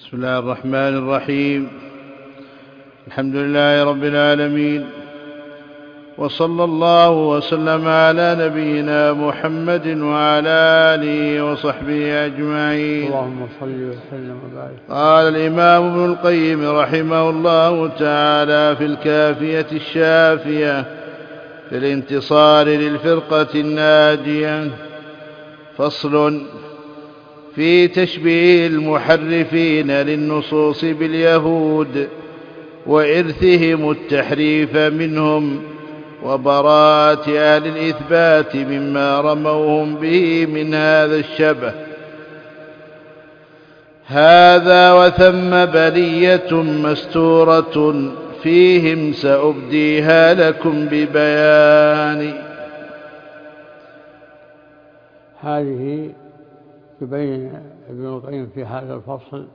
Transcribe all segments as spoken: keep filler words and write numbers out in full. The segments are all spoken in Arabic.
بسم الله الرحمن الرحيم. الحمد لله رب العالمين، وصلى الله وسلم على نبينا محمد وعلى آله وصحبه أجمعين. اللهم صل وسلم وبارك. قال الإمام ابن القيم رحمه الله تعالى في الكافية الشافية في الانتصار للفرقة الناجية: فصل في تشبيه المحرفين للنصوص باليهود وإرثهم التحريف منهم وبراءة أهل الإثبات مما رموهم به من هذا الشبه. هذا وثم بلية مستورة فيهم سأبديها لكم ببيان. هذه يبين ابن القيم في هذا الفصل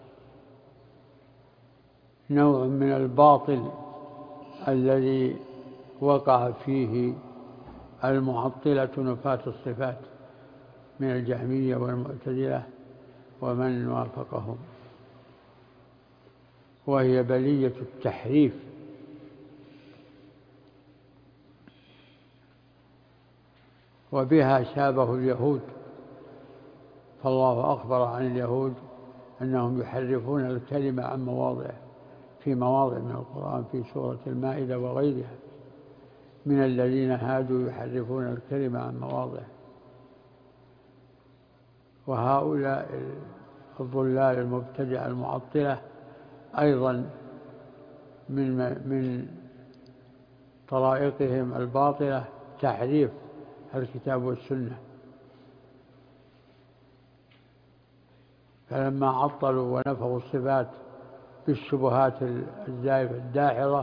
نوع من الباطل الذي وقع فيه المعطلة نفاة الصفات من الجهمية والمعتزلة ومن وافقهم، وهي بلية التحريف. وبها شابه اليهود، فالله أخبر عن اليهود أنهم يحرفون الكلمة عن مواضعه في مواضع من القرآن في سورة المائدة وغيرها: من الذين هادوا يحرفون الكلمة عن مواضعه. وهؤلاء الضلال المبتدع المعطلة أيضا من من طرائقهم الباطلة تحريف الكتاب والسنة. فلما عطلوا ونفوا الصفات بالشبهات الزائفة الداحضة،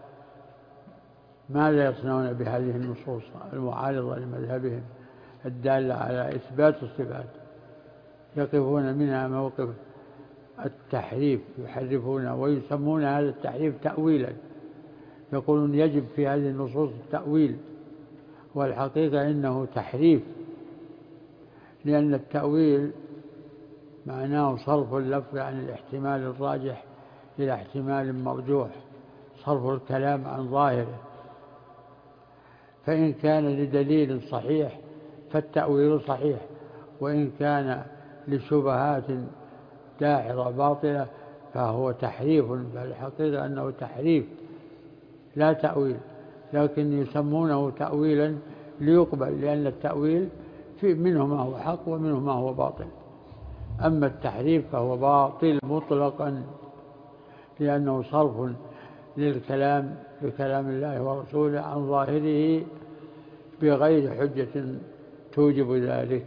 ماذا يصنعون بهذه النصوص المعارضة لمذهبهم الدالة على إثبات الصفات؟ يقفون منها موقف التحريف، يحرفون ويسمون هذا التحريف تأويلا، يقولون يجب في هذه النصوص التأويل، والحقيقة إنه تحريف، لأن التأويل معناه صرف اللفظ عن الاحتمال الراجح إلى احتمال مرجوح، صرف الكلام عن ظاهره. فإن كان لدليل صحيح فالتأويل صحيح، وإن كان لشبهات داحضة باطلة فهو تحريف. فالحقيقة أنه تحريف لا تأويل، لكن يسمونه تأويلا ليقبل، لأن التأويل في منه ما هو حق ومنه ما هو باطل. أما التحريف فهو باطل مطلقا، لأنه صرف للكلام لكلام الله ورسوله عن ظاهره بغير حجة توجب ذلك.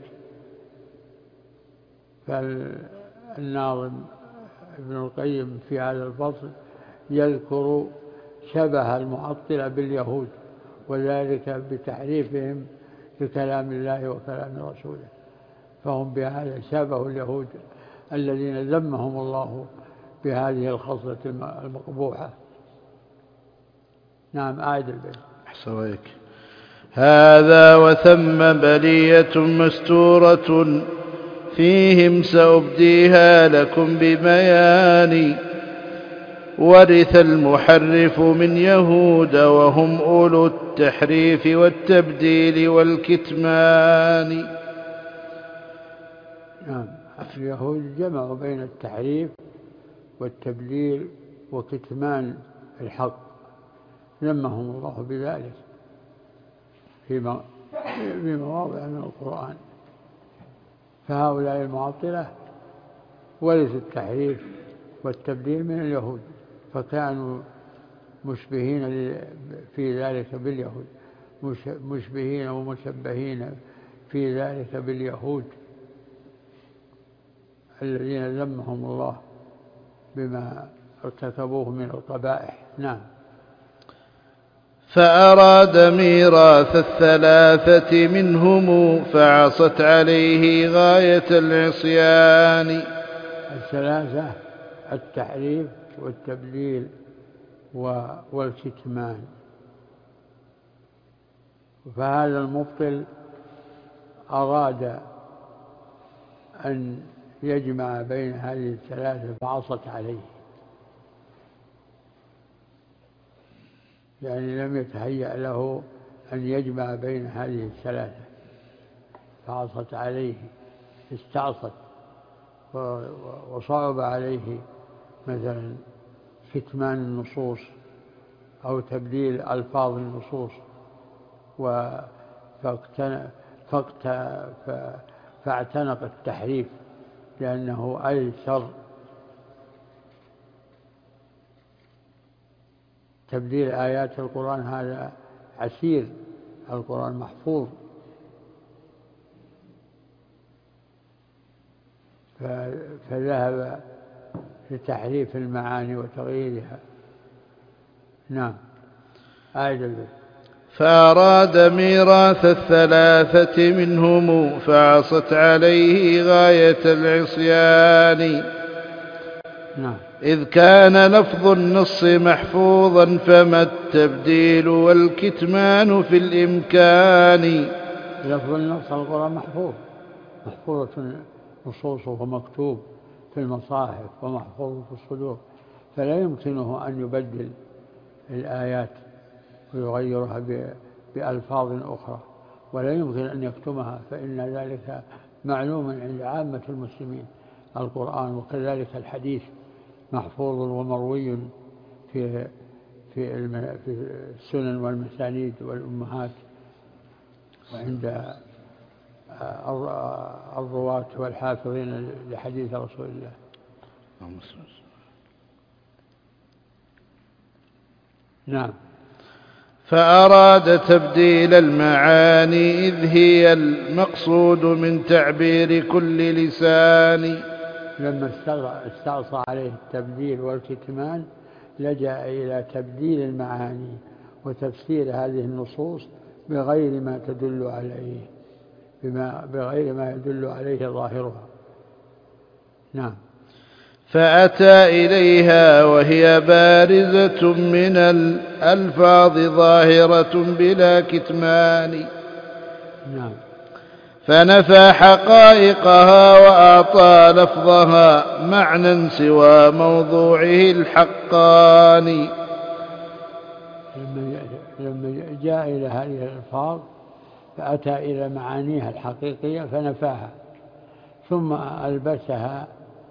فالناظم ابن القيم في هذا الفصل يذكر شبه المعطلة باليهود، وذلك بتحريفهم لكلام الله وكلام رسوله، فهم بهذا شابه اليهود الذين ذمهم الله بهذه الخصلة المقبوحة. نعم، أعد البيت. أحسن. هذا وثم بلية مستورة فيهم سأبديها لكم ببيان. ورث المحرف من يهود وهم أولو التحريف والتبديل والكتمان. نعم، اليهود جمعوا بين التحريف والتبديل وكتمان الحق، ذمهم الله بذلك في مواضع من القرآن. فهؤلاء المعطلة ورثوا التحريف والتبديل من اليهود، فكانوا مشبهين في ذلك باليهود، مشبهين ومشبهين في ذلك باليهود الذين ذمهم الله بما ارتكبوه من القبائح. نعم. فأراد ميراث الثلاثة منهم فعصت عليه غاية العصيان. الثلاثة: التحريف والتبديل والكتمان. فهذا المبطل أراد أن يجمع بين هذه الثلاثة فعصت عليه، يعني لم يتهيأ له أن يجمع بين هذه الثلاثة فعصت عليه، استعصت، وصعب عليه مثلا كتمان النصوص أو تبديل ألفاظ النصوص، فاعتنق التحريف لأنه أيسر. تبديل آيات القرآن هذا عسير، القرآن محفوظ، فذهب لتحريف المعاني وتغييرها. نعم. آية البيت. فأراد ميراث الثلاثة منهم فعصت عليه غاية العصيان. نعم. إذ كان لفظ النص محفوظا فما التبديل والكتمان في الإمكان. لفظ النص القرآن محفوظ، محفوظة نصوصه ومكتوب في المصاحف ومحفوظ في الصدور، فلا يمكنه أن يبدل الآيات ويغيرها بألفاظ أخرى، ولا يمكن أن يكتمها، فإن ذلك معلوم عند عامة المسلمين. القرآن وكذلك الحديث محفوظ ومروي في في السنن والمسانيد والأمهات وعند الرواة والحافظين لحديث رسول الله. نعم. فأراد تبديل المعاني إذ هي المقصود من تعبير كل لسان. لما استعصى عليه التبديل والكتمان لجأ إلى تبديل المعاني وتفسير هذه النصوص بغير ما تدل عليه، بما بغير ما يدل عليه ظاهرها. نعم. فأتى إليها وهي بارزة من الألفاظ ظاهرة بلا كتمان. نعم. فنفى حقائقها وأعطى لفظها معنى سوى موضوعه الحقاني. لما جاء إلى هذه الألفاظ فأتى إلى معانيها الحقيقية فنفاها، ثم ألبسها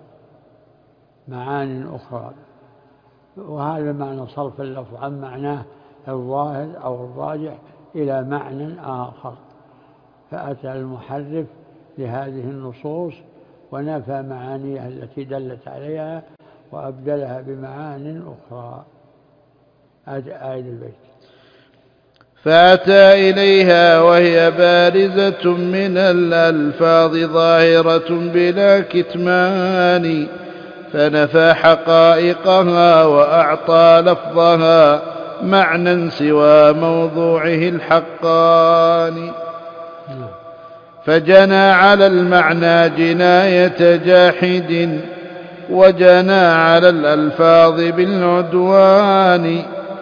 معان أخرى، وهذا معنى صرف اللفظ عن معناه الظاهر أو الراجح إلى معنى آخر. فأتى المحرف لهذه النصوص ونفى معانيها التي دلت عليها وأبدلها بمعان أخرى. آية البيت. فأتى إليها وهي بارزة من الألفاظ ظاهرة بلا كتمان. فنفى حقائقها وأعطى لفظها معنى سوى موضوعه الحقاني. فجنى على المعنى جناية جاحد وجنى على الألفاظ بالعدوان.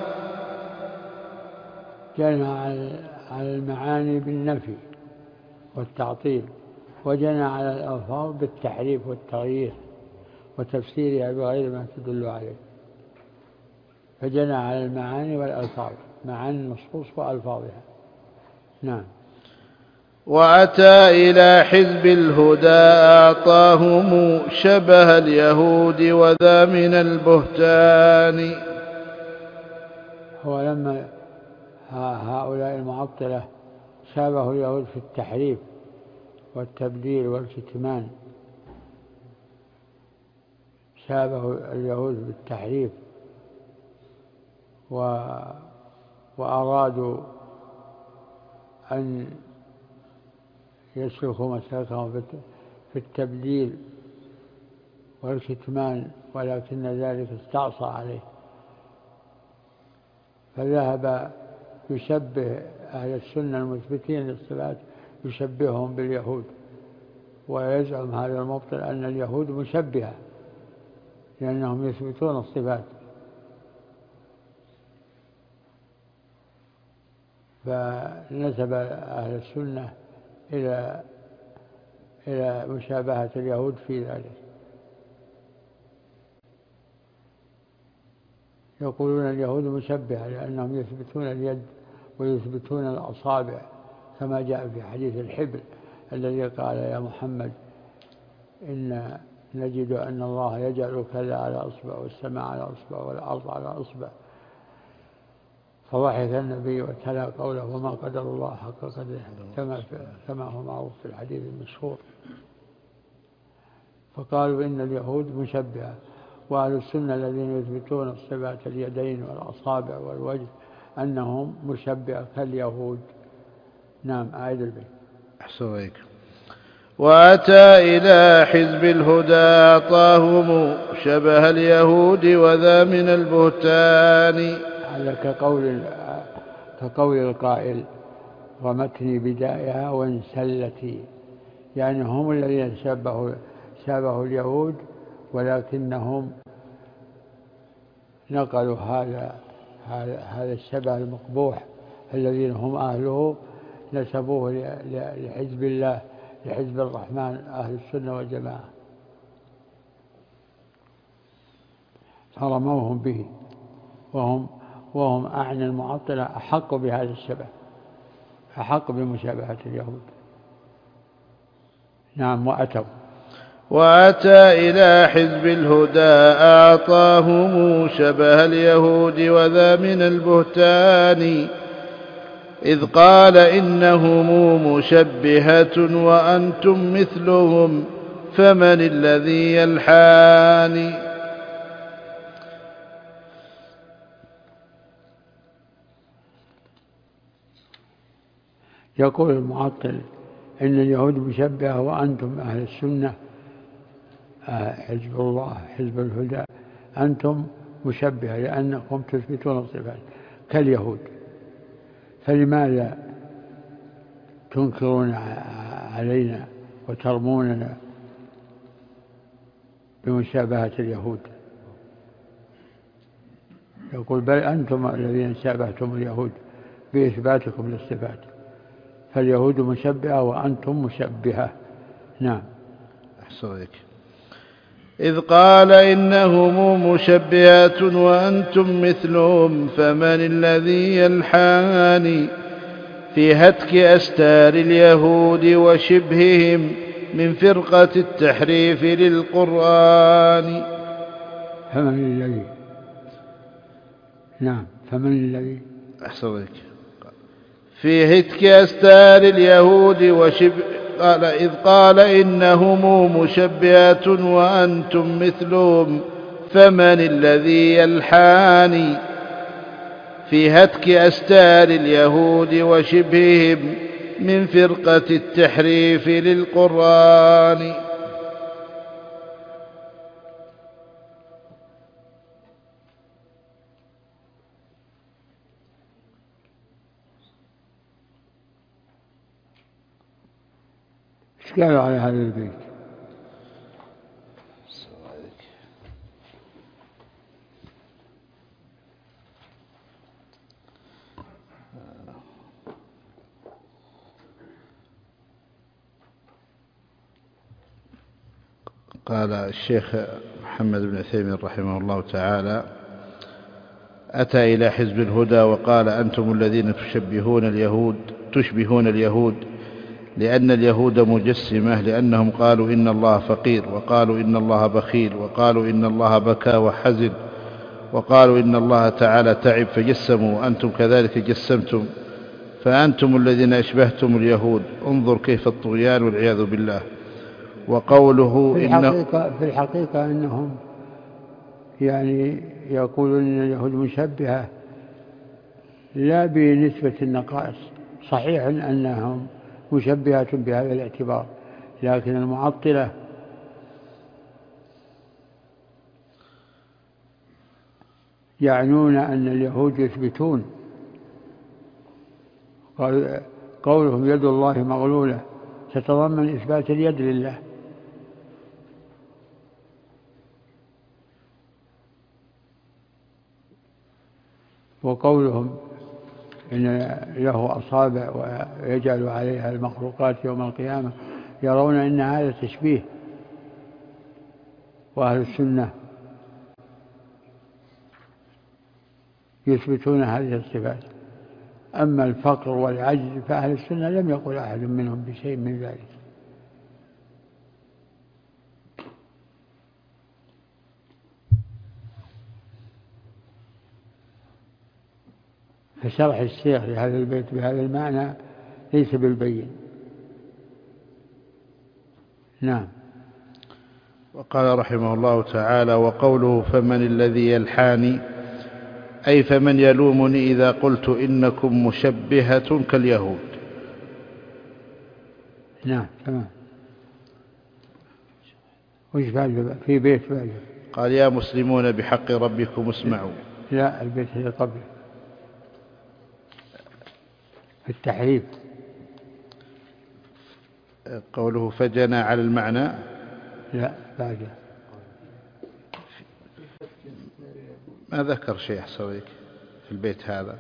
جنى على المعاني بالنفي والتعطيل، وجنى على الألفاظ بالتحريف والتغيير وتفسيرها بغير ما تدل عليه. فجنى على المعاني والألفاظ، معاني النصوص وألفاظها. نعم. وأتى إلى حزب الهدى أعطاهم شبه اليهود وذا من البهتان. هو لما هؤلاء المعطلة شابهوا اليهود في التحريف والتبديل والكتمان، شابهوا اليهود بالتحريف و... وأرادوا أن يسلكوا مسلكهم في التبديل والكتمان، ولكن ذلك استعصى عليه، فذهب يشبه أهل السنة المثبتين للصفات، يشبههم باليهود، ويزعم هذا المبطل أن اليهود مشبهة لأنهم يثبتون الصفات. فنسب أهل السنة إلى إلى مشابهة اليهود في ذلك. يقولون اليهود مشبهة لأنهم يثبتون اليد ويثبتون الأصابع كما جاء في حديث الحبر الذي قال يا محمد إن نجد أن الله يجعل كذا على أصبع والسماء على أصبع والأرض على أصبع، فضحك النبي وتلا قوله وما قدر الله حق قدره كما, كما هو معروف في الحديث المشهور. فقالوا إن اليهود مشبهة، وأهل السنة الذين يثبتون صفات اليدين والأصابع والوجه أنهم مشبهة كاليهود. نعم أعيد البيت. أحسن. وأتى إلى حزب الهدى أعطاهم شبه اليهود وذا من البهتان. هذا كقول كقول القائل رمتني بدائها وانسلتي، يعني هم الذين شابهوا شابهوا اليهود ولكنهم نقلوا هذا هذا الشبه المقبوح الذين هم أهله نسبوه لحزب الله لحزب الرحمن أهل السنة والجماعة، فرموهم به، وهم وهم أعني المعطلة أحق بهذا الشبه، أحق بمشابهة اليهود. نعم. وأتوا وأتى إلى حزب الهدى أعطاهم شبه اليهود وذا من البهتان، إذ قال إنهم مشبهة وأنتم مثلهم فمن الذي يلحان. يقول المعطل إن اليهود مشبهة وأنتم أهل السنة حزب الله حزب الهدى أنتم مشبهة لأنكم تثبتون الصفات كاليهود، فلماذا تنكرون علينا وترموننا بمشابهة اليهود؟ يقول بل أنتم الذين شابهتم اليهود بإثباتكم للصفات، فاليهود مشبهة وأنتم مشبهة. نعم. أحسنك. إذ قال إنهم مشبهة وأنتم مثلهم فمن الذي يلحان في هتك أستار اليهود وشبههم من فرقة التحريف للقرآن. فمن الذي نعم فمن الذي أحسنك. في هتك أستار اليهود وشبه قال إذ قال إنهم مشبهة وأنتم مثلهم فمن الذي يلحان في هتك أستار اليهود وشبههم من فرقة التحريف للقرآن. ايش قالوا على هذا البيت؟ قال الشيخ محمد بن عثيمين رحمه الله تعالى أتى إلى حزب الهدى وقال أنتم الذين تشبهون اليهود تشبهون اليهود لأن اليهود مجسمة، لأنهم قالوا إن الله فقير، وقالوا إن الله بخيل، وقالوا إن الله بكى وحزن، وقالوا إن الله تعالى تعب فجسموا، وأنتم كذلك جسمتم، فأنتم الذين أشبهتم اليهود. انظر كيف الطغيان والعياذ بالله. وقوله في الحقيقة, في الحقيقة أنهم يعني يقولون إن اليهود مشبهة لا بنسبة النقائص، صحيح أنهم مشبهة بهذا الاعتبار، لكن المعطلة يعنون أن اليهود يثبتون قولهم يد الله مغلولة تتضمن إثبات اليد لله، وقولهم إن له أصابع ويجعل عليها المخلوقات يوم القيامة يرون أن هذا تشبيه، وأهل السنة يثبتون هذه الصفات. أما الفقر والعجز فأهل السنة لم يقل أحد منهم بشيء من ذلك. فشرح الشيخ لهذا البيت بهذا المعنى ليس بالبين. نعم. وقال رحمه الله تعالى: وقوله فمن الذي يلحاني، أي فمن يلومني إذا قلت إنكم مشبهة كاليهود. نعم تمام. وش بعد في بيت بعد؟ قال: يا مسلمون بحق ربكم اسمعوا. لا، البيت اللي قبله في التحريف. قوله فجنى على المعنى. لا بعده ما ذكر شيء أحسن لك في البيت هذا.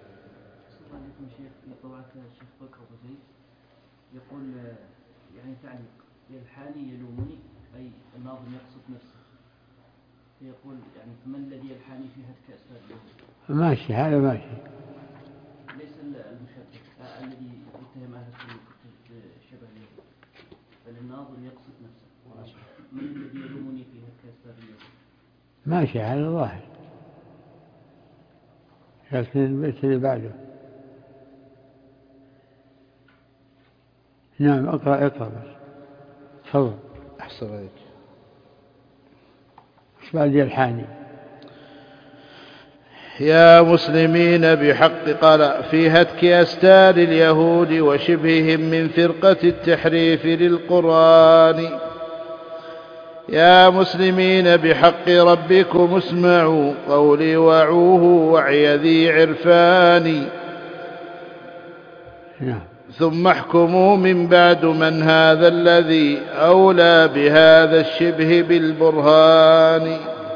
يقول يعني تعليق: يلحاني يلومني، أي الناظم يقصد نفسه، يقول يعني فمن الذي يلحاني في هتك أسباب؟ ماشي، هذا ماشي. ليس المشبه الذي يتهم أهل السنة شبه اليهود، بل الناظم يقصد نفسه. من الذي يلومني في هتك أسباب اليهود؟ ماشي على الظاهر، لكن البيت اللي بعده. نعم اقرأ اقرأ بس تفضل. أحسن عليك. ايش بعد يلحاني؟ يا مسلمين بحق، قال: في هتك أستار اليهود وشبههم من فرقة التحريف للقرآن. يا مسلمين بحق ربكم اسمعوا قولي وعوه وعي ذي عرفان. نعم. ثم احكموا من بعد من هذا الذي أولى بهذا الشبه بالبرهان.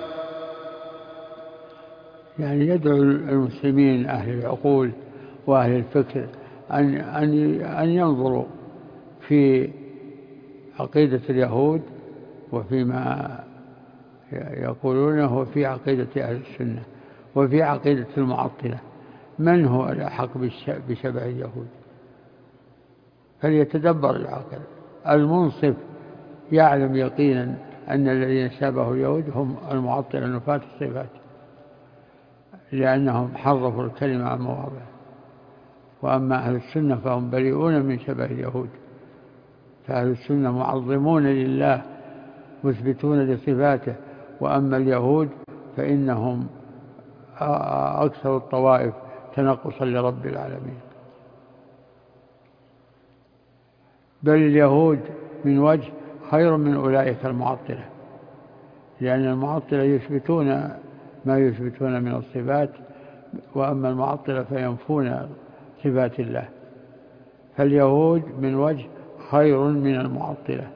يعني يدعو المسلمين أهل العقول وأهل الفكر أن أن أن ينظروا في عقيدة اليهود وفيما يقولونه وفي عقيدة أهل السنة وفي عقيدة المعطلة، من هو الأحق بشبه اليهود؟ فليتدبر العقل. المنصف يعلم يقينا أن الذين شابهوا اليهود هم المعطلة نفاة الصفات، لأنهم حرفوا الكلمة عن مواضعه. وأما أهل السنة فهم بريئون من شبه اليهود، فأهل السنة معظمون لله مثبتون لصفاته، وأما اليهود فإنهم أكثر الطوائف تنقصا لرب العالمين. بل اليهود من وجه خير من أولئك المعطلة، لأن المعطلة يثبتون ما يثبتون من الصفات، وأما المعطلة فينفون صفات الله. فاليهود من وجه خير من المعطلة.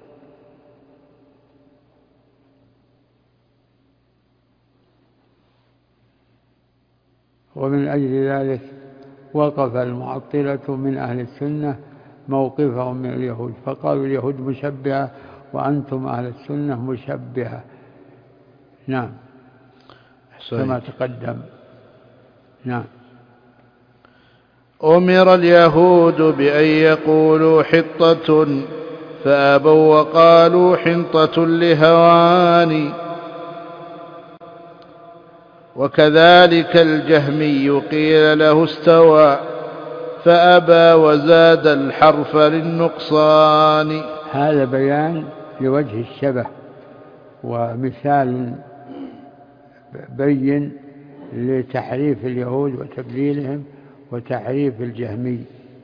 ومن أجل ذلك وقف المعطلة من أهل السنة موقفهم من اليهود، فقالوا اليهود مشبهة وأنتم أهل السنة مشبهة. نعم كما تقدم. نعم. أمر اليهود بأن يقولوا حطة فأبوا وقالوا حنطة لهوان. وكذلك الجهمي قيل له استوى فأبى وزاد الحرف للنقصان. هذا بيان لوجه الشبه ومثال بين لتحريف اليهود وتبديلهم وتحريف الجهمي.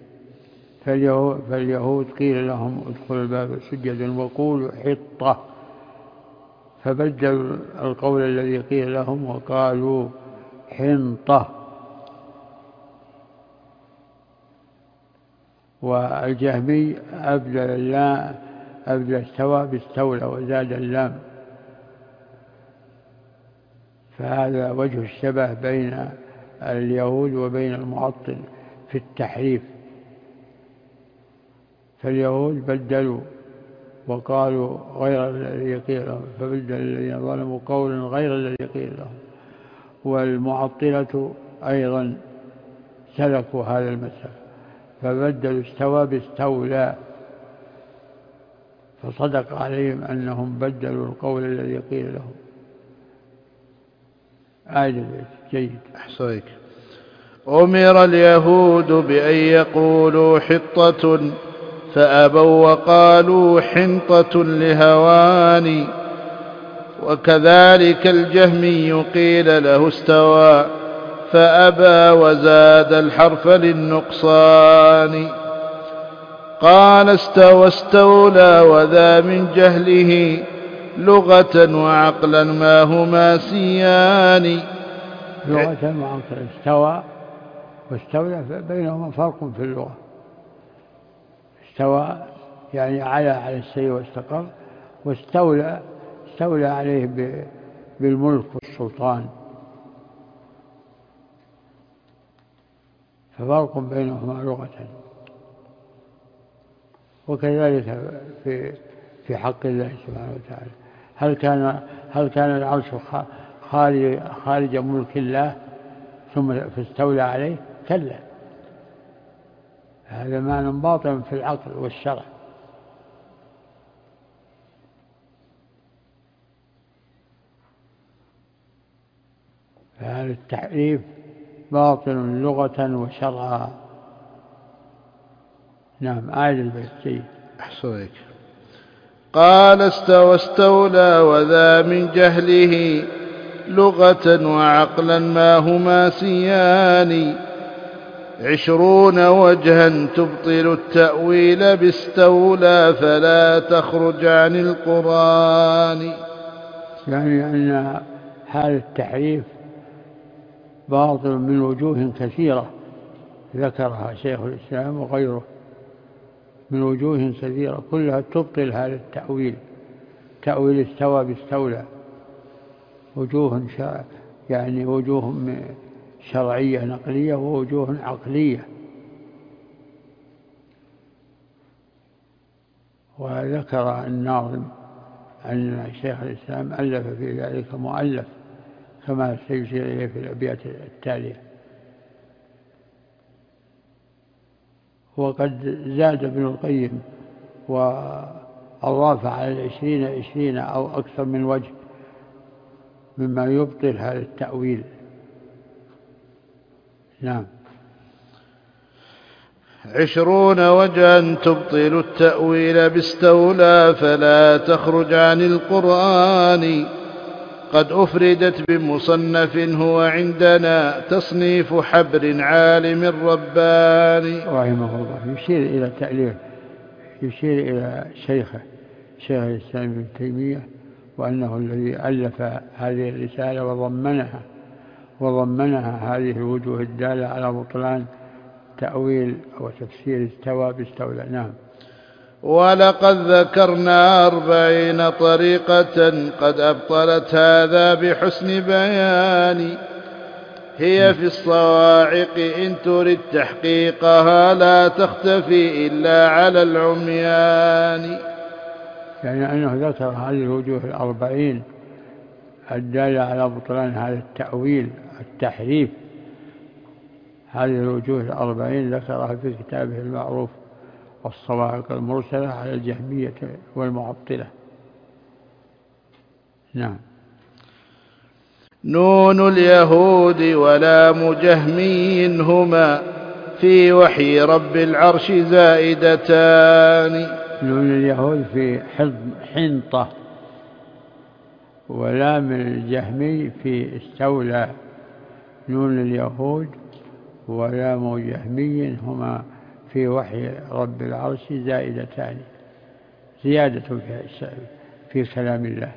فاليهود قيل لهم ادخلوا الباب سجدا وقولوا حطة، فبدلوا القول الذي قيل لهم وقالوا حنطة. والجهمي أبدل اللام أبدل استوى باستولى وزاد اللام. فهذا وجه الشبه بين اليهود وبين المعطل في التحريف. فاليهود بدلوا وقالوا غير الذي قيل لهم، فبدل الذين ظلموا قولا غير الذي قيل لهم. والمعطلة أيضا سلكوا هذا المسلك، فبدلوا استوى باستولى، فصدق عليهم أنهم بدلوا القول الذي قيل لهم. آية جيد. أحسنك. أمر اليهود بأن يقولوا حطة فأبوا وقالوا حنطة لهوان، وكذلك الجهمي قيل له استوى فأبى وزاد الحرف للنقصان. قال استوى استولى وذا من جهله لغة وعقلا ما هما سيان. لغة وعقلا، استوى واستولى بينهما فرق في اللغة. استوى يعني على على الشيء واستقر، واستولى استولى عليه بالملك والسلطان، ففرق بينهما لغة. وكذلك في في حق الله سبحانه وتعالى، هل كان هل كان العرش خارج خارج ملك الله ثم فاستولى عليه؟ كلا، هذا معنى باطن في العقل والشرع. فهذا التحريف باطل لغة وشرعا. نعم. آية البيت جيد. أحسنك. قال استوى استولى وذا من جهله لغة وعقلا ما هما سيان. عشرون وجها تبطل التأويل باستولى فلا تخرج عن القرآن. يعني أن هذا التحريف باطل من وجوه كثيرة ذكرها شيخ الإسلام وغيره، من وجوه كثيرة كلها تبطل هذا التأويل، تأويل استوى باستولى. وجوه يعني وجوه شرعية نقلية ووجوه عقلية. وذكر الناظم أن شيخ الإسلام ألف في ذلك مؤلف كما سيشير إليه في الأبيات التالية. وقد زاد ابن القيم وأضاف على العشرين عشرين أو أكثر من وجه مما يبطل هذا التأويل. نعم. عشرون وجها تبطل التأويل باستولى فلا تخرج عن القرآن. قد أفردت بمصنف هو عندنا تصنيف حبر عالم رباني. رحمه الله. يشير إلى تأليف، يشير إلى شيخه شيخ الإسلام ابن تيمية، وأنه الذي ألف هذه الرسالة وضمنها وضمنها هذه الوجوه الدالة على بطلان تأويل وتفسير استوى باستولى. نعم. ولقد ذكرنا أربعين طريقة قد أبطلت هذا بحسن بيان. هي في الصواعق إن ترد تحقيقها لا تختفي إلا على العميان. يعني أنه ذكر هذه الوجوه الأربعين الدالة على بطلان هذا التأويل التحريف، هذه الوجوه الأربعين ذكرها في كتابه المعروف والصواعق المرسلة على الجهمية والمعطلة. نعم. نون اليهود ولام جهمي هما في وحي رب العرش زائدتان. نون اليهود في حنطة، ولام الجهمي في استولى. نون اليهود ولام جهمي هما في وحي رب العرش زائدتان، زيادة في كلام الله.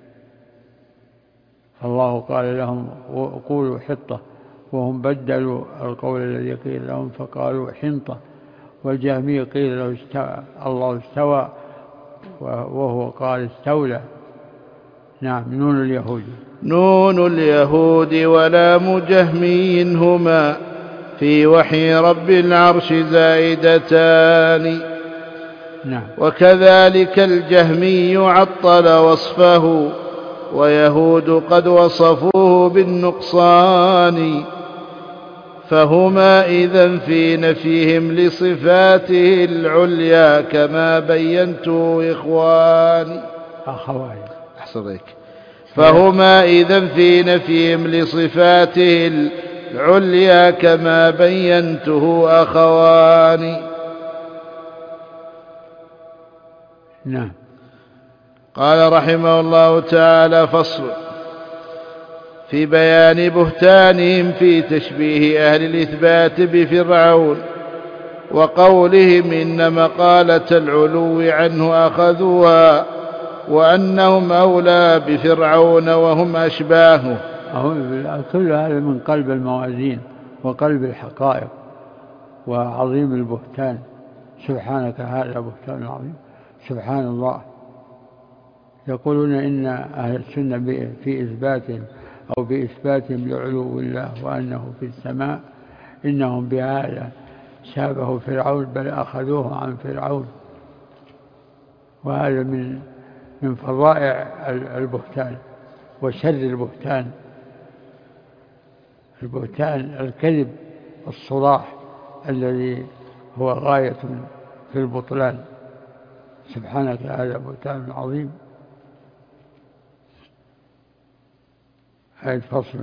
الله قال لهم قولوا حطة وهم بدلوا القول الذي قيل لهم فقالوا حنطة. والجهمي قيل له استوى الله استوى وهو قال استولى. نعم. نون اليهود نون اليهود ولام جهمي هما في وحي رب العرش زائدتان. نعم. وكذلك الجهمي عطل وصفه، ويهود قد وصفوه بالنقصان، فهما إذن في نفيهم لصفاته العليا كما بينته إخواني أخواني أحسنك فهما إذن في نفيهم لصفاته العليا كما بينته أخواني. نعم. قال رحمه الله تعالى: فصل في بيان بهتانهم في تشبيه أهل الإثبات بفرعون وقولهم إن مقالة العلو عنه أخذوها وأنهم أولى بفرعون وهم أشباهه. كل هذا من قلب الموازين وقلب الحقائق وعظيم البهتان. سبحانك هذا بهتان عظيم. سبحان الله. يقولون إن أهل السنة في إثباتهم أو بإثباتهم لعلو الله وأنه في السماء إنهم بهذا شابهوا فرعون، بل أخذوه عن فرعون، وهذا من من فظائع البهتان وشر البهتان. البهتان الكذب الصراح الذي هو غاية في البطلان. سبحانك هذا بهتان عظيم. هذا فصل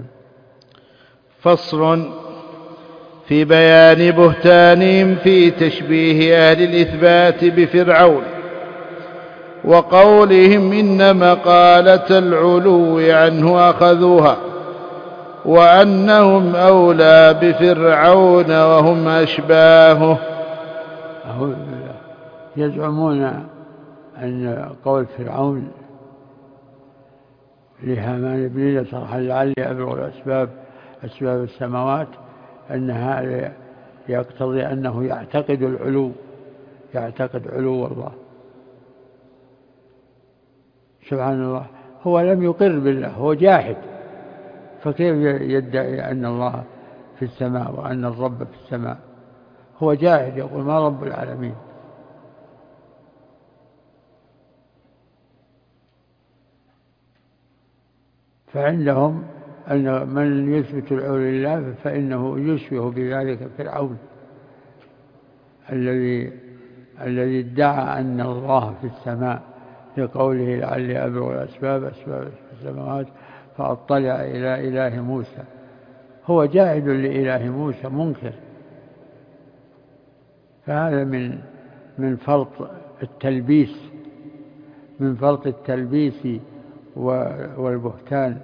فصل في بيان بهتانهم في تشبيه أهل الإثبات بفرعون وقولهم إن مقالة العلو عنه أخذوها وأنهم أولى بفرعون وهم أشباهه. يزعمون أن قول فرعون لهامان بن لي صرحا لعلي أبلغ الأسباب أسباب السماوات أن هذا يقتضي أنه يعتقد العلو يعتقد علو الله. سبحان الله. هو لم يقر بالله، هو جاحد، فكيف يدعي أن الله في السماء وأن الرب في السماء؟ هو جاحد، يقول ما رب العالمين. فعندهم أن من يثبت العلو لله فإنه يشبه بذلك فرعون الذي الذي ادعى أن الله في السماء لقوله لعلي أبلغ الأسباب أسباب السماوات فأطلع إلى إله موسى. هو جاهد لإله موسى منكر. فهذا من من فرط التلبيس من فرط التلبيس والبهتان.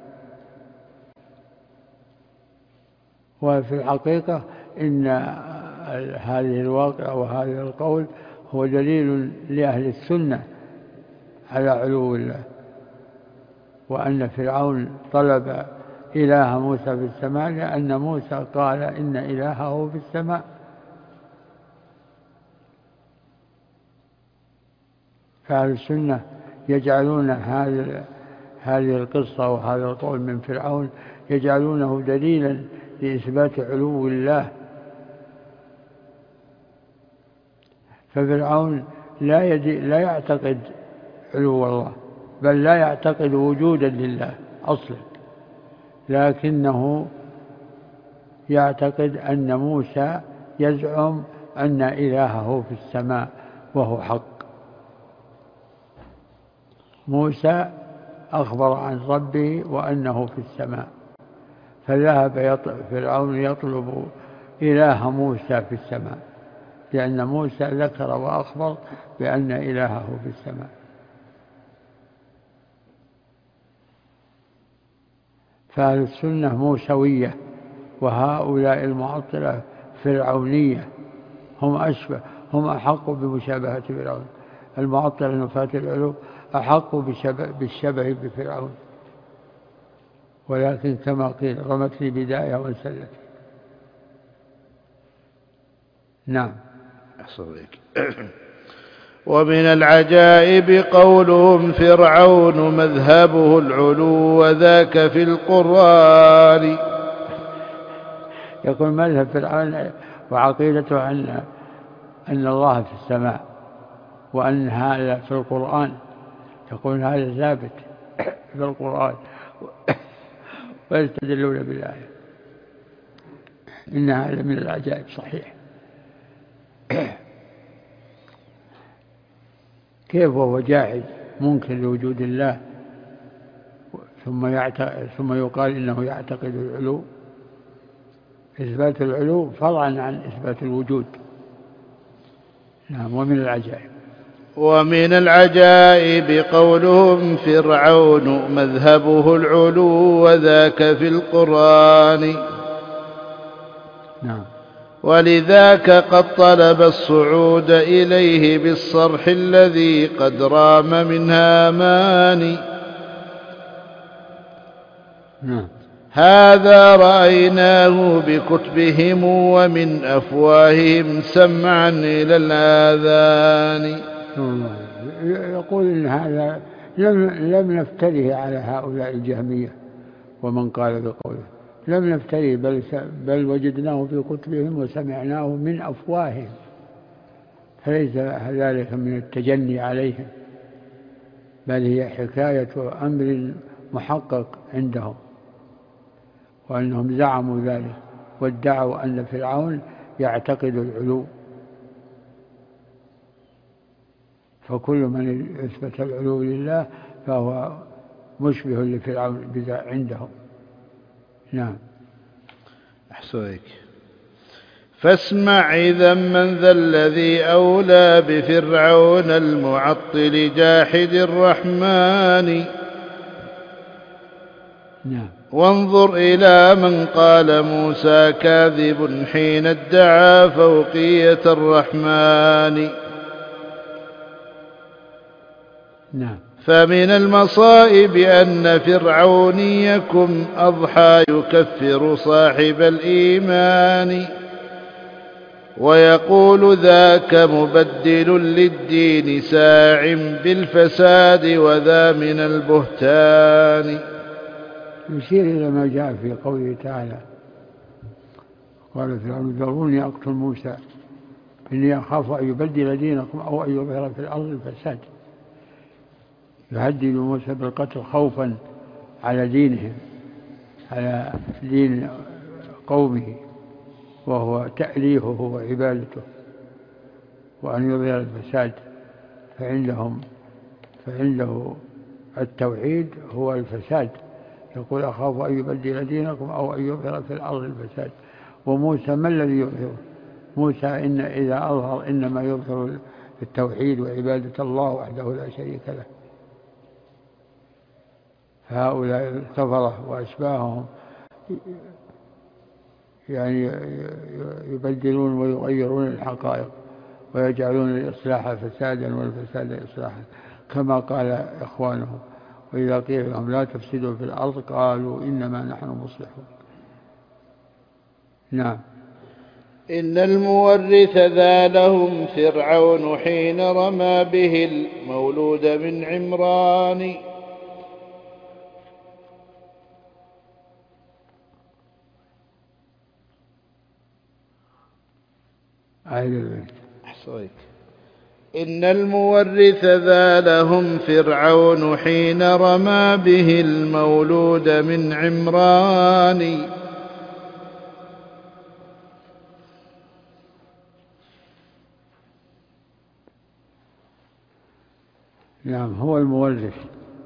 وفي الحقيقة إن هذه الواقع وهذا القول هو دليل لأهل السنة على علو الله، وأن فرعون طلب إله موسى في السماء لأن موسى قال إن إلهه في السماء. فأهل السنة يجعلون هذه هذه القصة وهذا القول من فرعون يجعلونه دليلا لإثبات علو الله. ففرعون لا يدي لا يعتقد علو الله، بل لا يعتقد وجودا لله أصلا، لكنه يعتقد أن موسى يزعم أن إلهه في السماء وهو حق. موسى أخبر عن ربه وأنه في السماء، فذهب فرعون يطلب إله موسى في السماء لأن موسى ذكر وأخبر بأن إلهه في السماء. فأهل السنة موسوية، وهؤلاء المعطلة فرعونية. هم أشبه هم أحق بمشابهة فرعون. المعطلة نفاة العلو أحق بالشبه بفرعون، ولكن كما قيل رمت لي بداية وانسلت. نعم. ومن العجائب قولهم فرعون مذهبه العلو وذاك في القرآن. يقول مذهب فرعون وعقيدته أن أن الله في السماء، وأن هذا في القرآن، يقول هذا ثابت في القرآن ويستدلون بالآية. إن هذا من العجائب صحيح. كيف وهو جاحد منكر لوجود الله ثم يعتقد ثم يقال إنه يعتقد العلو؟ إثبات العلو فرعا عن إثبات الوجود. نعم. ومن العجائب ومن العجائب قولهم فرعون مذهبه العلو وذاك في القرآن. نعم. ولذاك قد طلب الصعود إليه بالصرح الذي قد رام من هامان. نعم. هذا رأيناه بكتبهم ومن أفواههم سمعا إلى الآذان. يقول إن هذا لم, لم نفتره على هؤلاء الجهمية ومن قال بقوله، لم نفتره بل, بل وجدناه في كتبهم وسمعناه من أفواههم، فليس ذلك من التجني عليهم، بل هي حكاية أمر محقق عندهم، وأنهم زعموا ذلك وادعوا أن فرعون يعتقد العلو. فكل من يثبت العلو لله فهو مشبه لفرعون عندهم. نعم. أحسنك. فاسمع إذا من ذا الذي أولى بفرعون المعطل جاحد الرحمن. نعم. وانظر إلى من قال موسى كاذب حين ادعى فوقية الرحمن. نعم. فمن المصائب أن فرعونيكم أضحى يكفر صاحب الإيمان ويقول ذاك مبدل للدين ساع بالفساد وذا من البهتان. يشير إلى ما جاء في قوله تعالى قال فرعون ذروني أقتل موسى إني أخاف أن يبدل دينكم أو أن يظهر في الأرض الفساد. يهدد موسى بالقتل خوفا على دينهم، على دين قومه، وهو تأليهه وعبادته، وأن يظهر الفساد. فعندهم فعنده التوحيد هو الفساد، يقول أخاف أن يبدل دينكم أو أن يظهر في الأرض الفساد. وموسى ما الذي يظهر؟ موسى إن إذا أظهر إنما يظهر التوحيد وعبادة الله وحده لا شريك له. فهؤلاء الكفرة وأشباههم يعني يبدلون ويغيرون الحقائق ويجعلون الإصلاح فسادا والفساد إصلاحا، كما قال إخوانهم وإذا قيل لهم لا تفسدوا في الأرض قالوا إنما نحن مصلحون. نعم. إن المورث ذا لهم فرعون حين رمى به المولود من عمران. أحصيك. إن المورث ذا لهم فرعون حين رمى به المولود من عمران. نعم. هو المورث.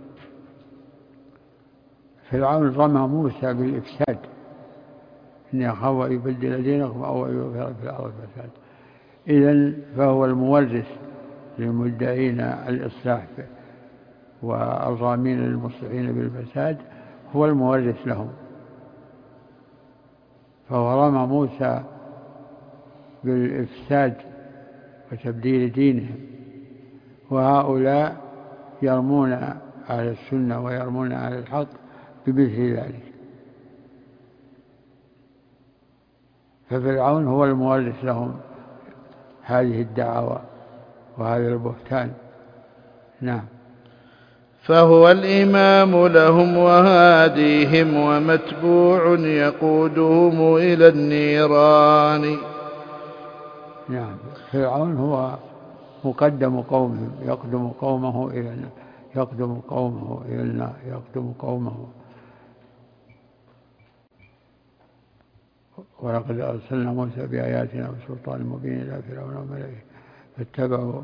فرعون رمى موسى بالإفساد، إني أخاف أن يبدل دينكم أو أن يظهر في الأرض الفساد. إذن فهو المورث للمدعين الإصلاح والرامين للمصلحين بالفساد، هو المورث لهم. فهو رمى موسى بالإفساد وتبديل دينهم، وهؤلاء يرمون على السنة ويرمون على الحق بمثل ذلك. ففرعون هو المورث لهم هذه الدعوة وهذا البهتان. نعم. فهو الإمام لهم وهاديهم ومتبوع يقودهم إلى النيران. نعم. فرعون هو مقدم قومهم يقدم قومه إلى النار يقدم قومه إلى النار يقدم قومه. ولقد أرسلنا موسى بآياتنا وسلطان مبين إلى فرعون وملئه فاتبعوا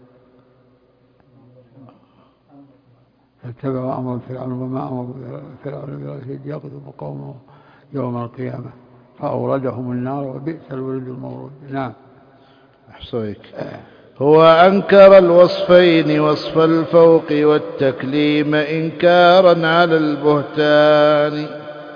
فاتبعوا أمر فرعون وما أمر فرعون برشيد يقدم قومه يوم القيامة فأوردهم النار وبئس الورد المورود. نعم. أحسنك. هو أنكر الوصفين وصف الفوق والتكليم إنكارا على البهتان.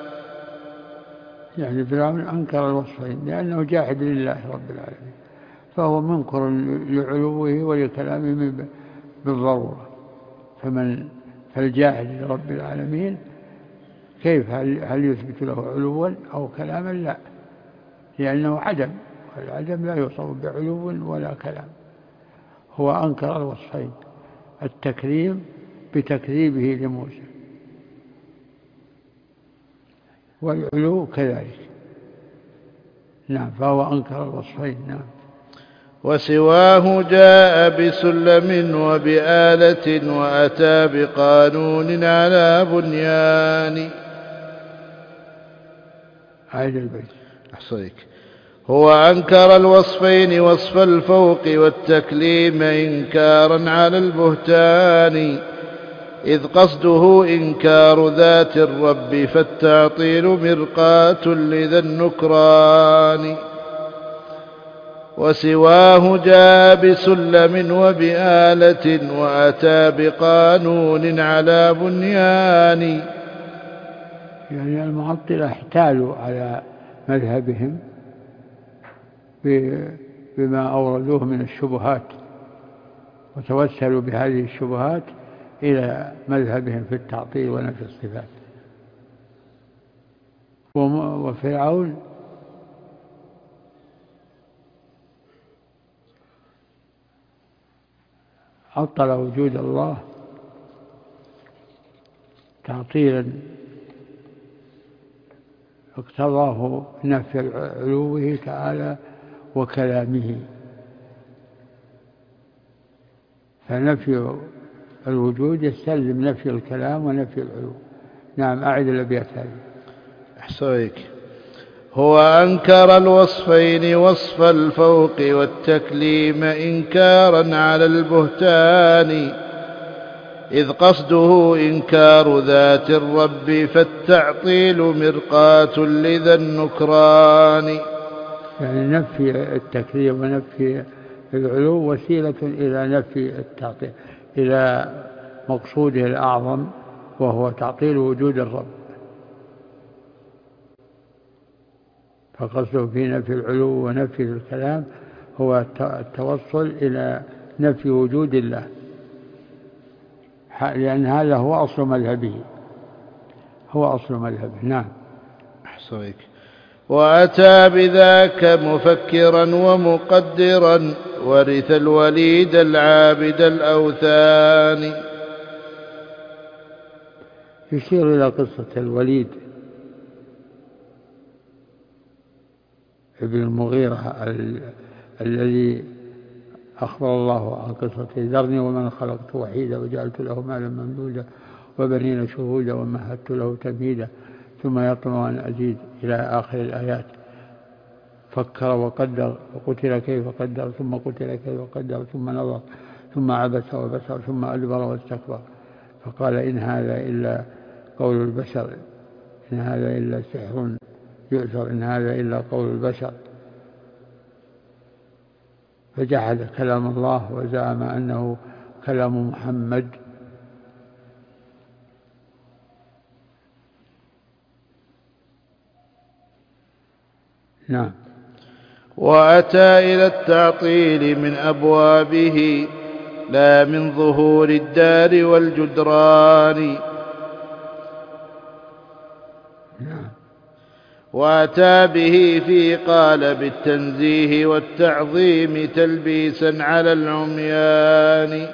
يعني فرعون أنكر الوصفين لأنه جاحد لله رب العالمين فهو منكر لعلوه ولكلامه بالضرورة. فمن فالجاحد لرب العالمين كيف هل, هل يثبت له علوا أو كلاما؟ لا، لأنه عدم، والعدم لا يوصف بعلو ولا كلام. هو أنكر الوصفين التكريم بتكذيبه لموسى والعلو كذلك. نعم. فهو أنكر الوصفين. نعم. وسواه جاء بسلم وبآلة وأتى بقانون على بنيان. عيد البيت. أحصيك. هو أنكر الوصفين وصف الفوق والتكليم إنكارا على البهتان إذ قصده إنكار ذات الرب فالتعطيل مرقاة لذا النكران. وسواه جاء بسلم وبآلة وأتى بقانون على بنيان. يعني المعطلة احتالوا على مذهبهم بما أوردوه من الشبهات وتوسلوا بهذه الشبهات إلى مذهبهم في التعطيل ونفي الصفات. وفرعون عطل وجود الله تعطيلا اقتضاه نفي علوه تعالى وكلامه. فنفي الوجود يستلزم نفي الكلام ونفي العلو. نعم. أعد الأبيات هذه. أحسنك. هو أنكر الوصفين وصف الفوق والتكليم إنكارا على البهتان إذ قصده إنكار ذات الرب فالتعطيل مرقاة لذا النكران. يعني نفي التكليم ونفي العلو وسيلة إلى نفي التعطيل إلى مقصوده الأعظم وهو تعطيل وجود الرب. فقصده في نفي العلو ونفي الكلام هو التوصل إلى نفي وجود الله، لأن هذا هو أصل مذهبه هو أصل مذهبه. نعم. أحسنك. وأتى بذاك مفكرا ومقدرا ورث الوليد العابد الأوثان. يشير إلى قصة الوليد ابن المغيرة الذي أخبر الله عن قصته: ذرني ومن خلقت وحيدا وجعلت له مالا ممدودا وبنين شهودا ومهدت له تمهيدا ثم يطمع أن أزيد إلى آخر الآيات. فكر وقدر وقتل كيف قدر ثم قتل كيف قدر ثم نظر ثم عبس وبصر ثم أدبر واستكبر فقال إن هذا إلا قول البشر إن هذا إلا سحر يؤثر إن هذا إلا قول البشر. فجحد كلام الله وزعم أنه كلام محمد. نعم. وأتى إلى التعطيل من أبوابه لا من ظهور الدار والجدران. نعم. وأتى به في قالب التنزيه والتعظيم تلبيسا على العميان.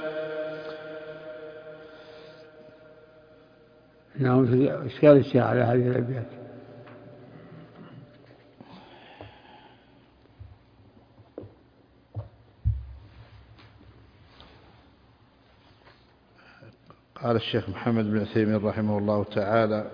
نعم. في إشكال الشيء على هذه الأبيات. قال الشيخ محمد بن عثيمين رحمه الله تعالى: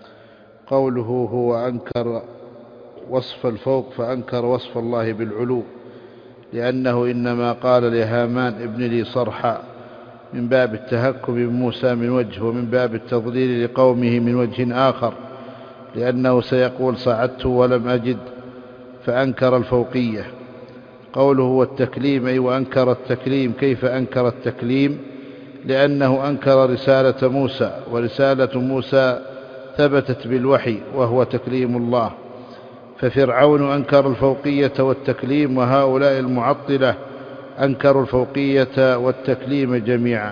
قوله هو أنكر وصف الفوق فأنكر وصف الله بالعلو، لأنه إنما قال لهامان ابن لي صرحا من باب التهكم بموسى من وجه، ومن باب التضليل لقومه من وجه آخر، لأنه سيقول صعدت ولم أجد، فأنكر الفوقية. قوله هو التكليم أي وأنكر التكليم. كيف أنكر التكليم؟ لأنه أنكر رسالة موسى، ورسالة موسى ثبتت بالوحي وهو تكليم الله. ففرعون أنكر الفوقية والتكليم، وهؤلاء المعطلة أنكروا الفوقية والتكليم جميعا.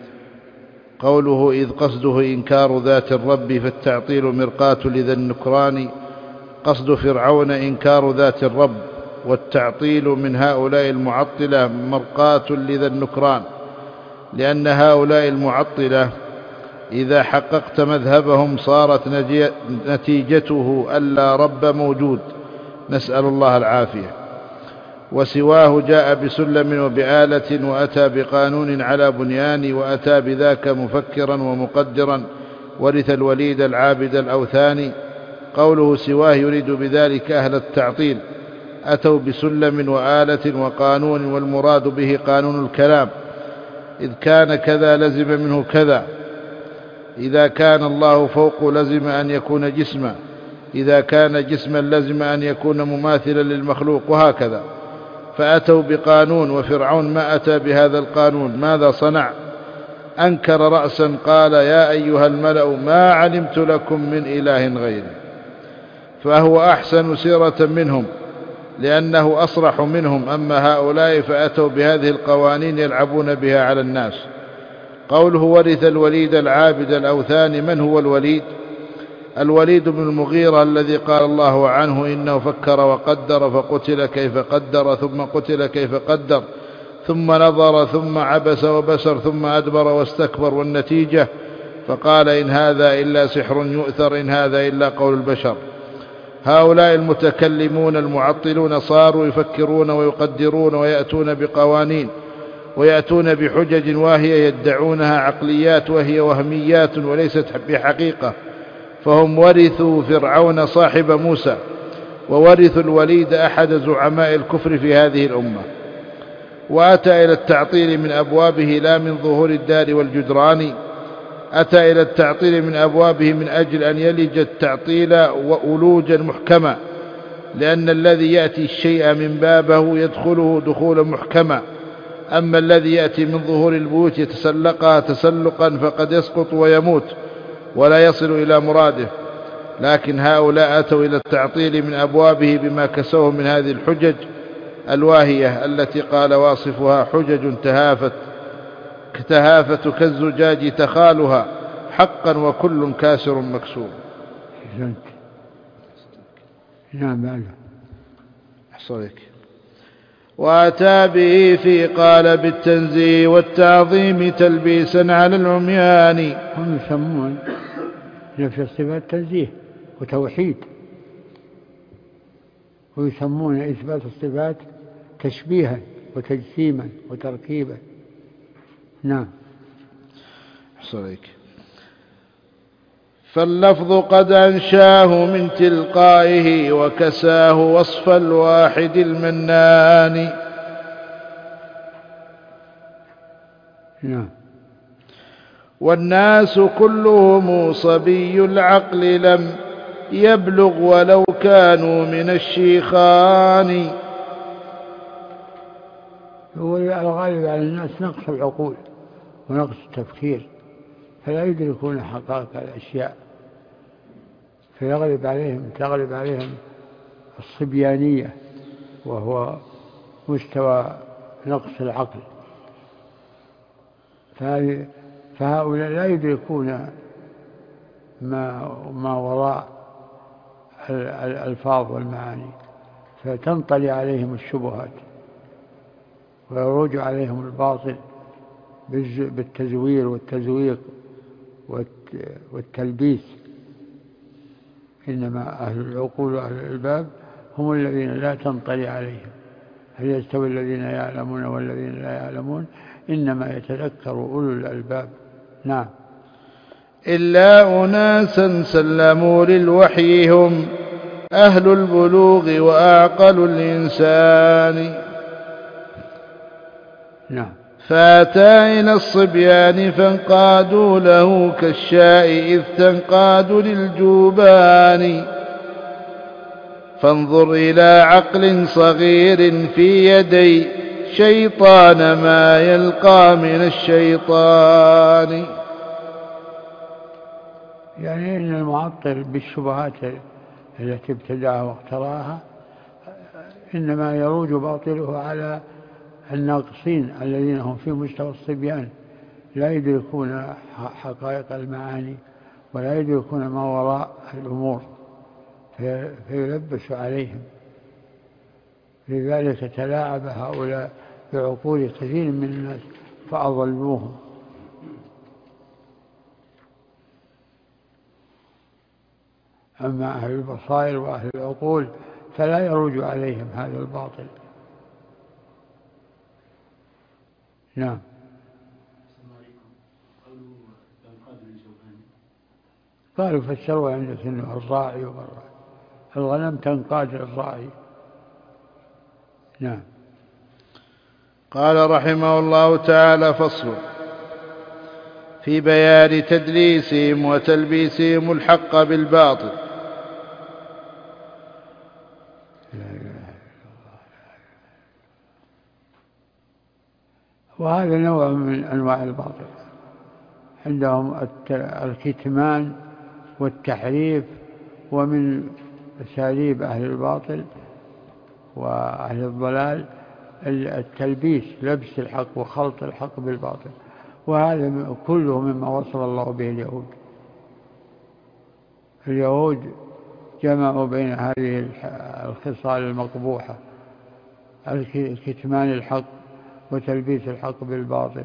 قوله إذ قصده إنكار ذات الرب فالتعطيل مرقاة لذا النكران. قصد فرعون إنكار ذات الرب، والتعطيل من هؤلاء المعطلة مرقاة لذا النكران، لأن هؤلاء المعطلة إذا حققت مذهبهم صارت نتيجته ألا رب موجود، نسأل الله العافية، وسواه جاء بسلم وبآلة، وأتى بقانون على بنيان، وأتى بذاك مفكرا ومقدرا، ورث الوليد العابد الأوثان. قوله سواه يريد بذلك أهل التعطيل، أتوا بسلم وآلة وقانون، والمراد به قانون الكلام، إذ كان كذا لزم منه كذا. إذا كان الله فوق لزم أن يكون جسما، إذا كان جسما لزم أن يكون مماثلا للمخلوق، وهكذا. فأتوا بقانون، وفرعون ما أتى بهذا القانون. ماذا صنع؟ أنكر رأسا، قال يا أيها الملأ ما علمت لكم من إله غيري. فهو أحسن سيرة منهم لأنه أصرح منهم. أما هؤلاء فأتوا بهذه القوانين يلعبون بها على الناس. قوله ورث الوليد العابد الأوثان. من هو الوليد؟ الوليد بن المغيرة الذي قال الله عنه إنه فكر وقدر فقتل كيف قدر، ثم قتل كيف قدر، ثم نظر، ثم عبس وبسر، ثم أدبر واستكبر، والنتيجة فقال إن هذا إلا سحر يؤثر، إن هذا إلا قول البشر. هؤلاء المتكلمون المعطلون صاروا يفكرون ويقدرون ويأتون بقوانين ويأتون بحجج واهية يدعونها عقليات وهي وهميات وليست بحقيقة. فهم ورثوا فرعون صاحب موسى، وورثوا الوليد أحد زعماء الكفر في هذه الأمة. وأتى إلى التعطيل من أبوابه لا من ظهور الدار والجدران. أتى إلى التعطيل من أبوابه من أجل أن يلج التعطيل وألوجا محكما، لأن الذي يأتي الشيء من بابه يدخله دخولا محكما. أما الذي يأتي من ظهور البيوت يتسلقها تسلقا فقد يسقط ويموت ولا يصل إلى مراده. لكن هؤلاء أتوا إلى التعطيل من أبوابه بما كسوه من هذه الحجج الواهية التي قال واصفها حجج تهافت تهافت كالزجاج تخالها حقا وكل كاسر مكسور. نعم بعد أحصرك. وأتى به في قال بالتنزيه والتعظيم تلبيسا على العميان. هم يسمون نفي الصفات تنزيه وتوحيد، ويسمون إثبات الصفات تشبيها وتجسيما وتركيبا. نعم. أحصرك. فاللفظ قد أنشاه من تلقائه وكساه وصف الواحد المنان. نعم. والناس كلهم صبي العقل لم يبلغ ولو كانوا من الشيخان. هو الغالب على الناس نقص العقول ونقص التفكير، فلا يدركون حقائق الأشياء، فيغلب عليهم تغلب عليهم الصبيانية، وهو مستوى نقص العقل. فهؤلاء لا يدركون ما ما وراء الألفاظ والمعاني، فتنطلي عليهم الشبهات ويروج عليهم الباطل بالتزوير والتزويق والتلبيس. إنما أهل العقول وأهل الألباب هم الذين لا تنطلي عليهم. هل يستوي الذين يعلمون والذين لا يعلمون؟ إنما يتذكر أولو الألباب. نعم. إلا أناسا سلموا للوحي هم أهل البلوغ وأعقل الإنسان. نعم. فأتى إلى الصبيان فانقادوا له كالشاء إذ تنقاد للجوبان. فانظر إلى عقل صغير في يدي شيطان ما يلقى من الشيطان. يعني إن المعطل بالشبهات التي ابتدعها واختراها إنما يروج باطله على الناقصين الذين هم في مستوى الصبيان، لا يدركون حقائق المعاني ولا يدركون ما وراء الأمور فيلبس عليهم. لذلك تلاعب هؤلاء بعقول كثير من الناس فأضلوهم. أما أهل البصائر وأهل العقول فلا يروج عليهم هذا الباطل. نعم. قالوا فسروا عندك إنه الراعي والراعي، الغنم تنقاد للراعي. نعم. قال رحمه الله تعالى: فصل في بيان تدليسهم وتلبيسهم الحق بالباطل. وهذا نوع من أنواع الباطل عندهم، الكتمان والتحريف، ومن أساليب أهل الباطل وأهل الضلال التلبيس، لبس الحق وخلط الحق بالباطل، وهذا كله مما وصل الله به اليهود. اليهود جمعوا بين هذه الخصال المقبوحة، الكتمان الحق وتلبيس الحق بالباطل.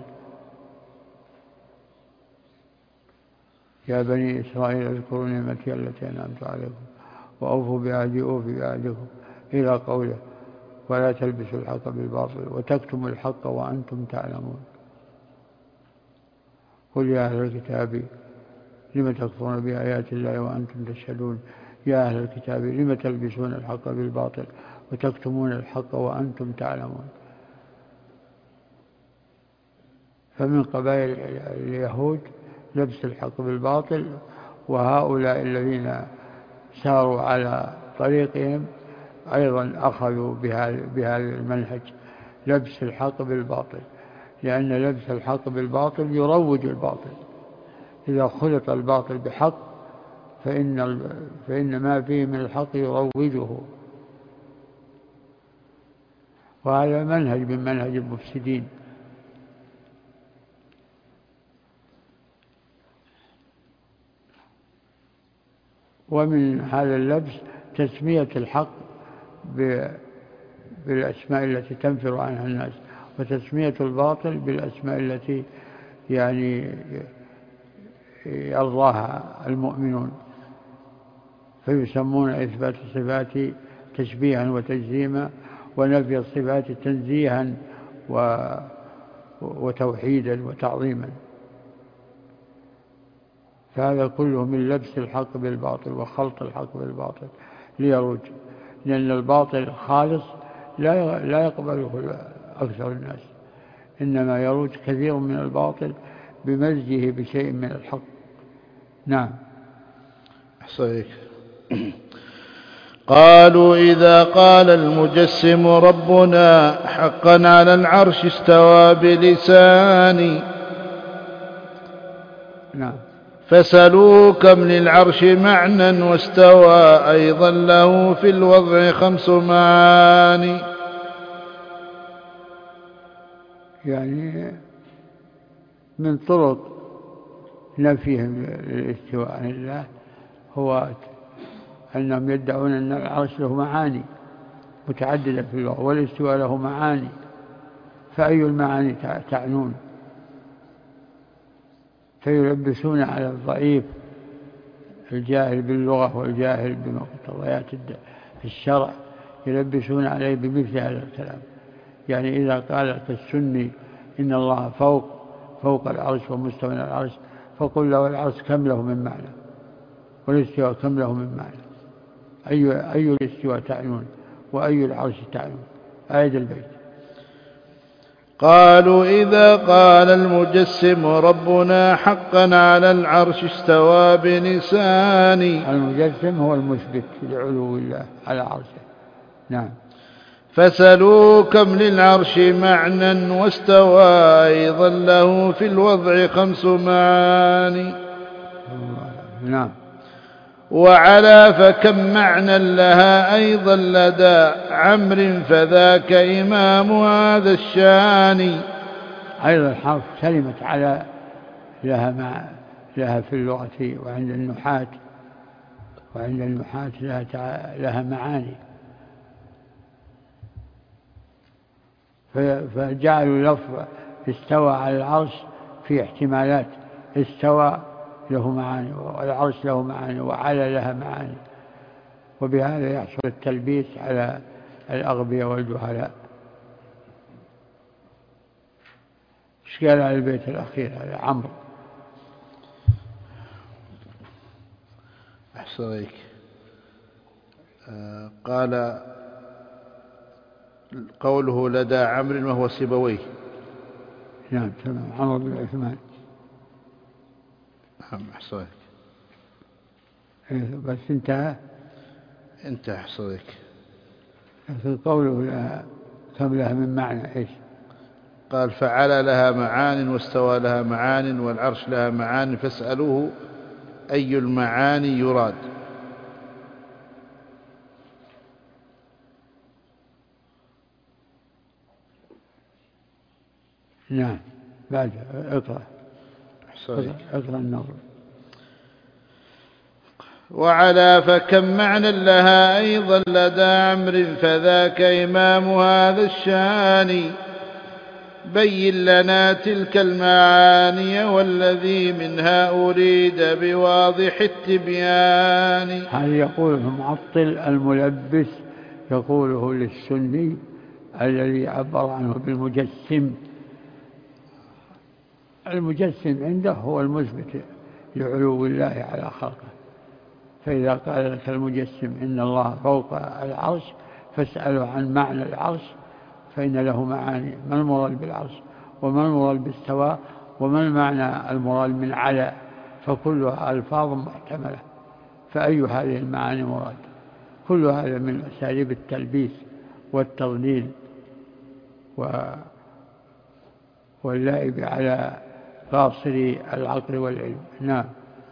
يا بني إسرائيل اذكروا نعمتي التي أنعمت عليكم وأوفوا بعهدي أوف بعهدكم إلى قوله ولا تلبسوا الحق بالباطل وتكتموا الحق وأنتم تعلمون. قل يا أهل الكتاب لم تكفرون بآيات الله وأنتم تشهدون يا أهل الكتاب لم تلبسون الحق بالباطل وتكتمون الحق وأنتم تعلمون. فمن قبائل اليهود لبس الحق بالباطل، وهؤلاء الذين ساروا على طريقهم أيضا أخذوا بهذا المنهج، لبس الحق بالباطل، لأن لبس الحق بالباطل يروج الباطل. إذا خلط الباطل بحق فإن, فإن ما فيه من الحق يروجه، وهذا منهج من منهج المفسدين. ومن هذا اللبس تسمية الحق بالأسماء التي تنفر عنها الناس، وتسمية الباطل بالأسماء التي يعني يرضاها المؤمنون، فيسمون إثبات الصفات تشبيها وتجسيما، ونفي الصفات تنزيها وتوحيدا وتعظيما. فهذا كله من لبس الحق بالباطل وخلط الحق بالباطل ليروج، لأن الباطل خالص لا يقبله أكثر الناس، إنما يروج كثير من الباطل بمزجه بشيء من الحق. نعم. أحسنك. قالوا إذا قال المجسم ربنا حقا على العرش استوى بلساني. نعم. فسلوا كم للعرش معنى واستوى أيضا له في الوضع خمس معاني. يعني من طرق نفيهم للاستواء عن الله هو أنهم يدعون أن العرش له معاني متعددة في اللغة، والاستواء له معاني، فأي المعاني تعنون؟ فيلبسون على الضعيف الجاهل باللغة والجاهل بمقتضيات الشرع، يلبسون عليه بمثل هذا الكلام. يعني إذا قال السني إن الله فوق فوق العرش ومستوى على العرش، فقل له العرش كم له من معنى، والاستواء كم له من معنى، أي أي الاستواء تعنون وأي العرش تعنون؟ أعد البيت. قالوا إذا قال المجسم ربنا حقا على العرش استوى بلسان. المجسم هو المثبت لعلو الله على عرشه. نعم. فسلوا كم للعرش معنى واستوى أيضا له في الوضع خمس معاني. نعم. وعلى فكم معنى لها أيضا لدى عمرو فذاك إمام هذا الشان. أيضا الحرف كلمة على لها, مع لها في اللغة وعند النحاة وعند النحاة لها, لها معاني، فجعلوا لفظ استوى على العرش في احتمالات، استوى له معاني والعرش له معاني وعلى لها معاني، وبهذا يحصل التلبيس على الأغبياء والجهلاء. ايش قال على البيت الأخير على عمرو؟ أحسن عليك. آه قال قوله لدى عمرو وهو سيبويه. نعم تمام، عمرو بن عثمان. نعم أحسن عليك. بس انتهى انتهى أحسن عليك. لكن قوله لا كم لها من معنى ايش؟ قال فعلى لها معان واستوى لها معان والعرش لها معان فاسألوه أي المعاني يراد. نعم بعد اقرأ أحسن اقرأ النظر. وعلى فكم معنى لها أيضا لدى عمرو فذاك إمام هذا الشان. بين لنا تلك المعاني والذي منها أريد بواضح التبيان. هذا يقوله المعطل الملبس، يقوله للسني الذي عبر عنه بالمجسم. المجسم عنده هو المثبت لعلو الله على خلقه، فإذا قال لك المجسم إن الله فوق العرش فاسألوا عن معنى العرش فإن له معاني، ما المراد بالعرش وما المراد باستواء وما المعنى المراد من على، فكلها ألفاظ محتملة، فأي هذه المعاني مراد؟ كل هذا من أساليب التلبيس والتضليل و... واللعب على قاصري العقل والعلم. نعم.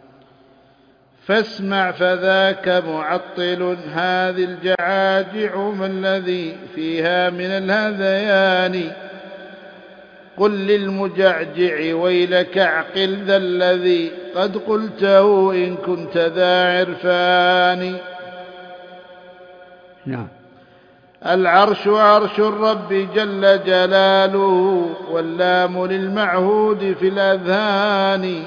فاسمع فذاك معطل هذه الجعاجع ما الذي فيها من الهذيان. قل للمجعجع ويلك اعقل ذا الذي قد قلته إن كنت ذا عرفان. نعم. العرش عرش الرب جل جلاله واللام للمعهود في الأذهان.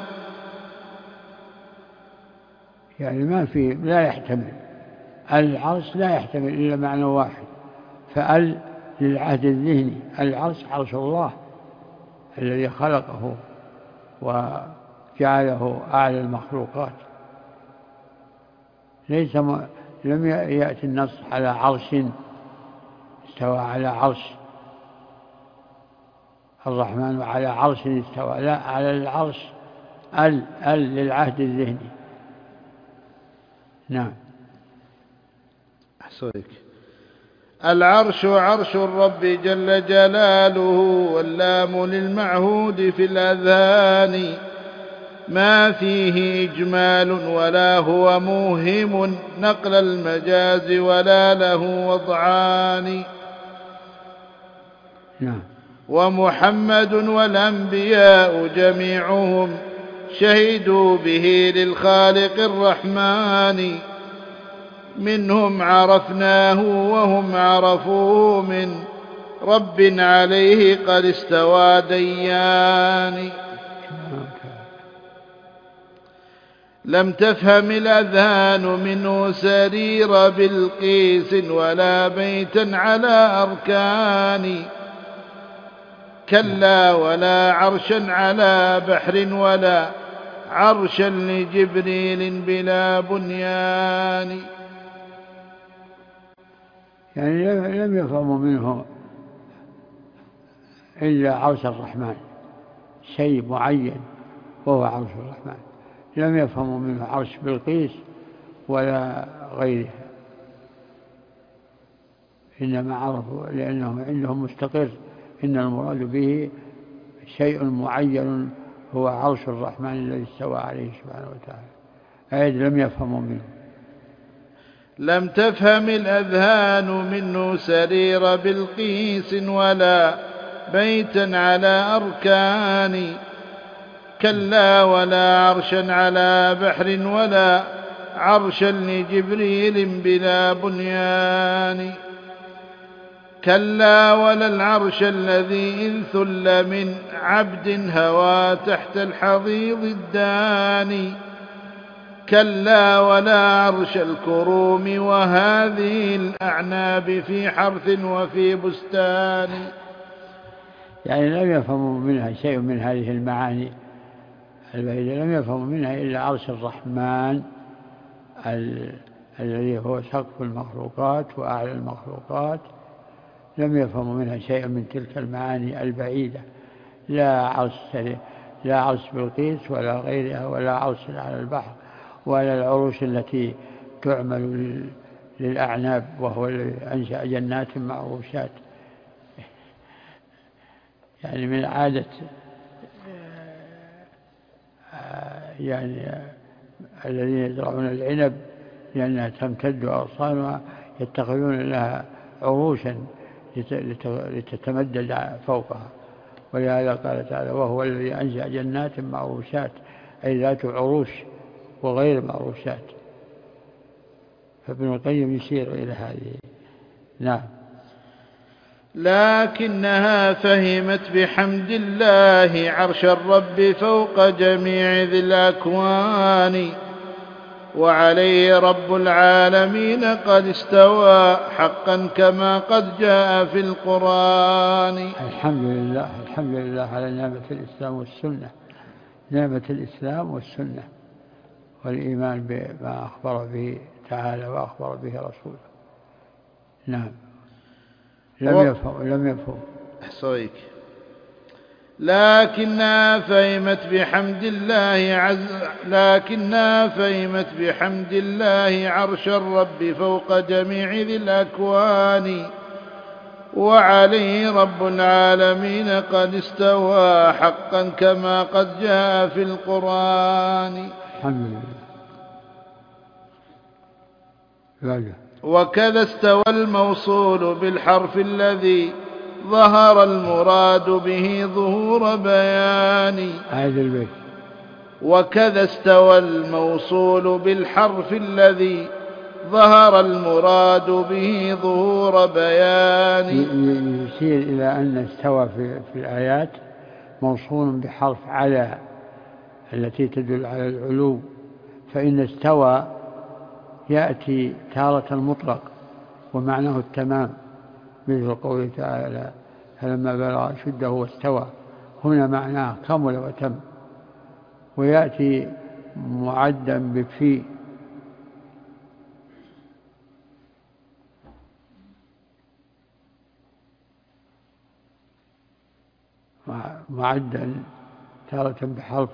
يعني ما في لا يحتمل، العرش لا يحتمل إلا معنى واحد، فأل للعهد الذهني، العرش عرش الله الذي خلقه وجعله أعلى المخلوقات. ليس م... لم يأتي النص على عرش استوى على عرش الرحمن وعلى عرش استوى، لا، على العرش، ال ال للعهد الذهني. نعم. أحسنك. العرش عرش الرب جل جلاله واللام للمعهود في الأذهان. ما فيه إجمال ولا هو موهم نقل المجاز ولا له وضعان. نعم. ومحمد والأنبياء جميعهم شهدوا به للخالق الرحمن. منهم عرفناه وهم عرفوه من رب عليه قد استوى ديان. لم تفهم الأذهان منه سرير بلقيس ولا بيتا على أركان. كلا ولا عرشا على بحر ولا عرشا لجبريل بلا بنيان. يعني لم يفهموا منه إلا عرش الرحمن، شيء معين وهو عرش الرحمن. لم يفهموا منه عرش بلقيس ولا غيرها، إنما عرفوا لأنه عندهم مستقر إن المراد به شيء معين هو عرش الرحمن الذي استوى عليه سبحانه وتعالى، أيضا لم يفهموا منه. لم تفهم الأذهان منه سرير بلقيس ولا بيتا على أركان. كلا ولا عرشا على بحر ولا عرشا لجبريل بلا بنيان. كلا ولا العرش الذي إن ثل من عبد هوى تحت الحضيض الداني. كلا ولا عرش الكروم وهذه الأعناب في حرث وفي بستان. يعني لم يفهموا منها شيء من هذه المعاني البعيدة، لم يفهموا منها إلا عرش الرحمن الذي هو سقف المخلوقات وأعلى المخلوقات. لم يفهموا منها شيء من تلك المعاني البعيدة، لا عرش لا عرش بلقيس ولا غيرها، ولا عرش على البحر، ولا العروش التي تعمل للأعناب وهو الذي أنشأ جنات معروشات. يعني من عادة يعني الذين يزرعون العنب لأنها تمتد أغصانها يتخذون لها عروشا لتتمدد فوقها، ولهذا قال تعالى وهو الذي أنشأ جنات معروشات، أي ذات عروش وغير معروشات. فابن القيم يشير إلى هذه. نعم. لكنها فهمت بحمد الله عرش الرب فوق جميع ذي الأكوان. وعليه رب العالمين قد استوى حقا كما قد جاء في القرآن. الحمد لله، الحمد لله على نعمة الإسلام والسنة، نعمة الإسلام والسنة والإيمان بما أخبر به تعالى وأخبر به رسوله. نعم. لم يفهم لم يفهم صويك. لكنها فهمت بحمد الله عز لكنها فهمت بحمد الله عرش الرب فوق جميع ذي الأكوان. وعليه رب العالمين قد استوى حقا كما قد جاء في القرآن. الحمد لله. وكذا استوى الموصول بالحرف الذي ظهر المراد به ظهور بيان. هذا البيت. وكذا استوى الموصول بالحرف الذي ظهر المراد به ظهور بيان. يشير إلى أن استوى في, في الآيات موصول بحرف على التي تدل على العلو، فإن استوى يأتي تارة المطلق ومعناه التمام، مثل قوله تعالى فلما بلغ أشده واستوى، هنا معناه كمل وتم. ويأتي معدا بفي، معدا تارة بحرف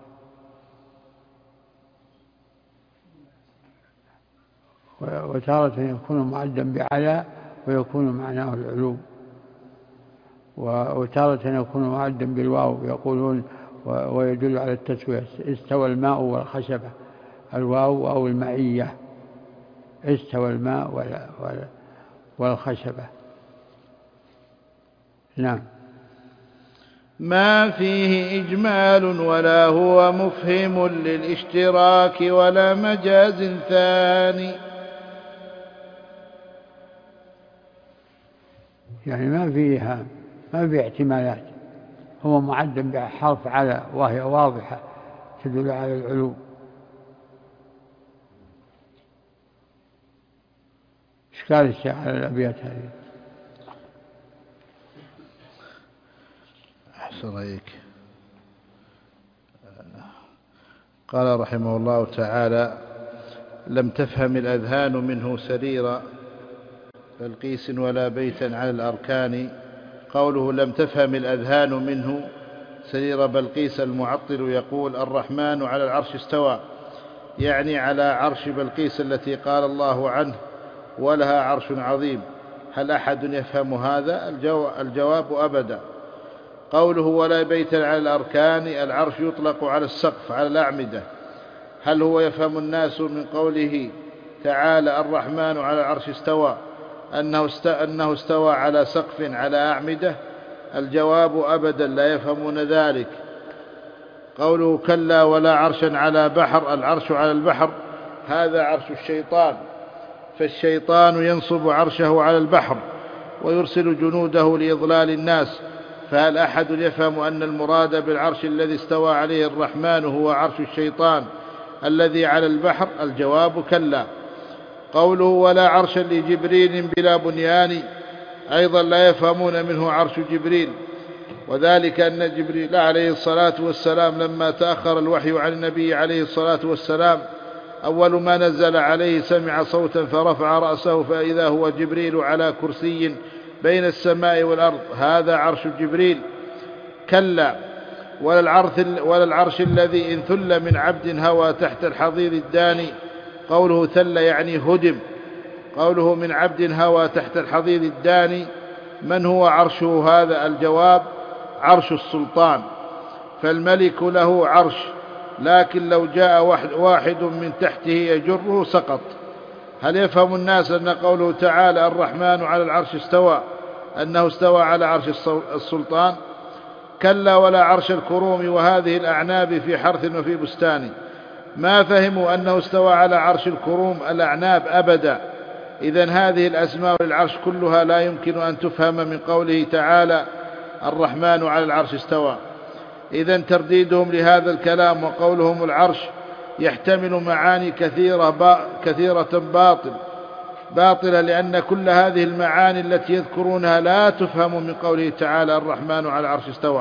وتارة يكون معدا بعلى ويكون معناه العلو، وتارة يكون معدا بالواو يقولون ويدل على التسوية. استوى الماء والخشبة، الواو أو المعية، استوى الماء والخشبة. نعم. ما فيه إجمال ولا هو مفهم للاشتراك ولا مجاز ثاني. يعني ما فيها ما في احتمالات، هو معد بحرف على وهي واضحة تدل على العلو. إشكال الشيخ على الأبيات هذه. صريك. قال رحمه الله تعالى: لم تفهم الأذهان منه سرير بلقيس ولا بيتا على الأركان. قوله لم تفهم الأذهان منه سرير بلقيس، المعطل يقول الرحمن على العرش استوى، يعني على عرش بلقيس التي قال الله عنه ولها عرش عظيم. هل أحد يفهم هذا؟ الجواب أبدا. قوله ولا بيتا على الأركان، العرش يطلق على السقف على الأعمدة. هل هو يفهم الناس من قوله تعالى الرحمن على العرش استوى أنه استوى على سقف على أعمدة؟ الجواب أبدا لا يفهمون ذلك. قوله كلا ولا عرشا على بحر، العرش على البحر هذا عرش الشيطان، فالشيطان ينصب عرشه على البحر ويرسل جنوده لإضلال الناس. فهل أحد يفهم أن المراد بالعرش الذي استوى عليه الرحمن هو عرش الشيطان الذي على البحر؟ الجواب كلا. قوله ولا عرشا لجبريل بلا بنيان، أيضا لا يفهمون منه عرش جبريل، وذلك أن جبريل عليه الصلاة والسلام لما تأخر الوحي عن النبي عليه الصلاة والسلام أول ما نزل عليه سمع صوتا فرفع رأسه فإذا هو جبريل على كرسي بين السماء والأرض، هذا عرش جبريل. كلا ولا العرش, ولا العرش الذي إن ثل من عبد هوى تحت الحضيض الداني. قوله ثل يعني هدم. قوله من عبد هوى تحت الحضيض الداني، من هو عرشه هذا؟ الجواب عرش السلطان، فالملك له عرش، لكن لو جاء واحد من تحته يجره سقط. هل يفهم الناس أن قوله تعالى الرحمن على العرش استوى أنه استوى على عرش السلطان؟ كلا ولا عرش الكروم وهذه الأعناب في حرث وفي بستان. ما فهموا أنه استوى على عرش الكروم الأعناب أبدا. إذن هذه الأسماء للعرش كلها لا يمكن أن تفهم من قوله تعالى الرحمن على العرش استوى. إذن ترديدهم لهذا الكلام وقولهم العرش يحتمل معاني كثيرة, با كثيرة باطل باطلة، لأن كل هذه المعاني التي يذكرونها لا تفهم من قوله تعالى الرحمن على العرش استوى.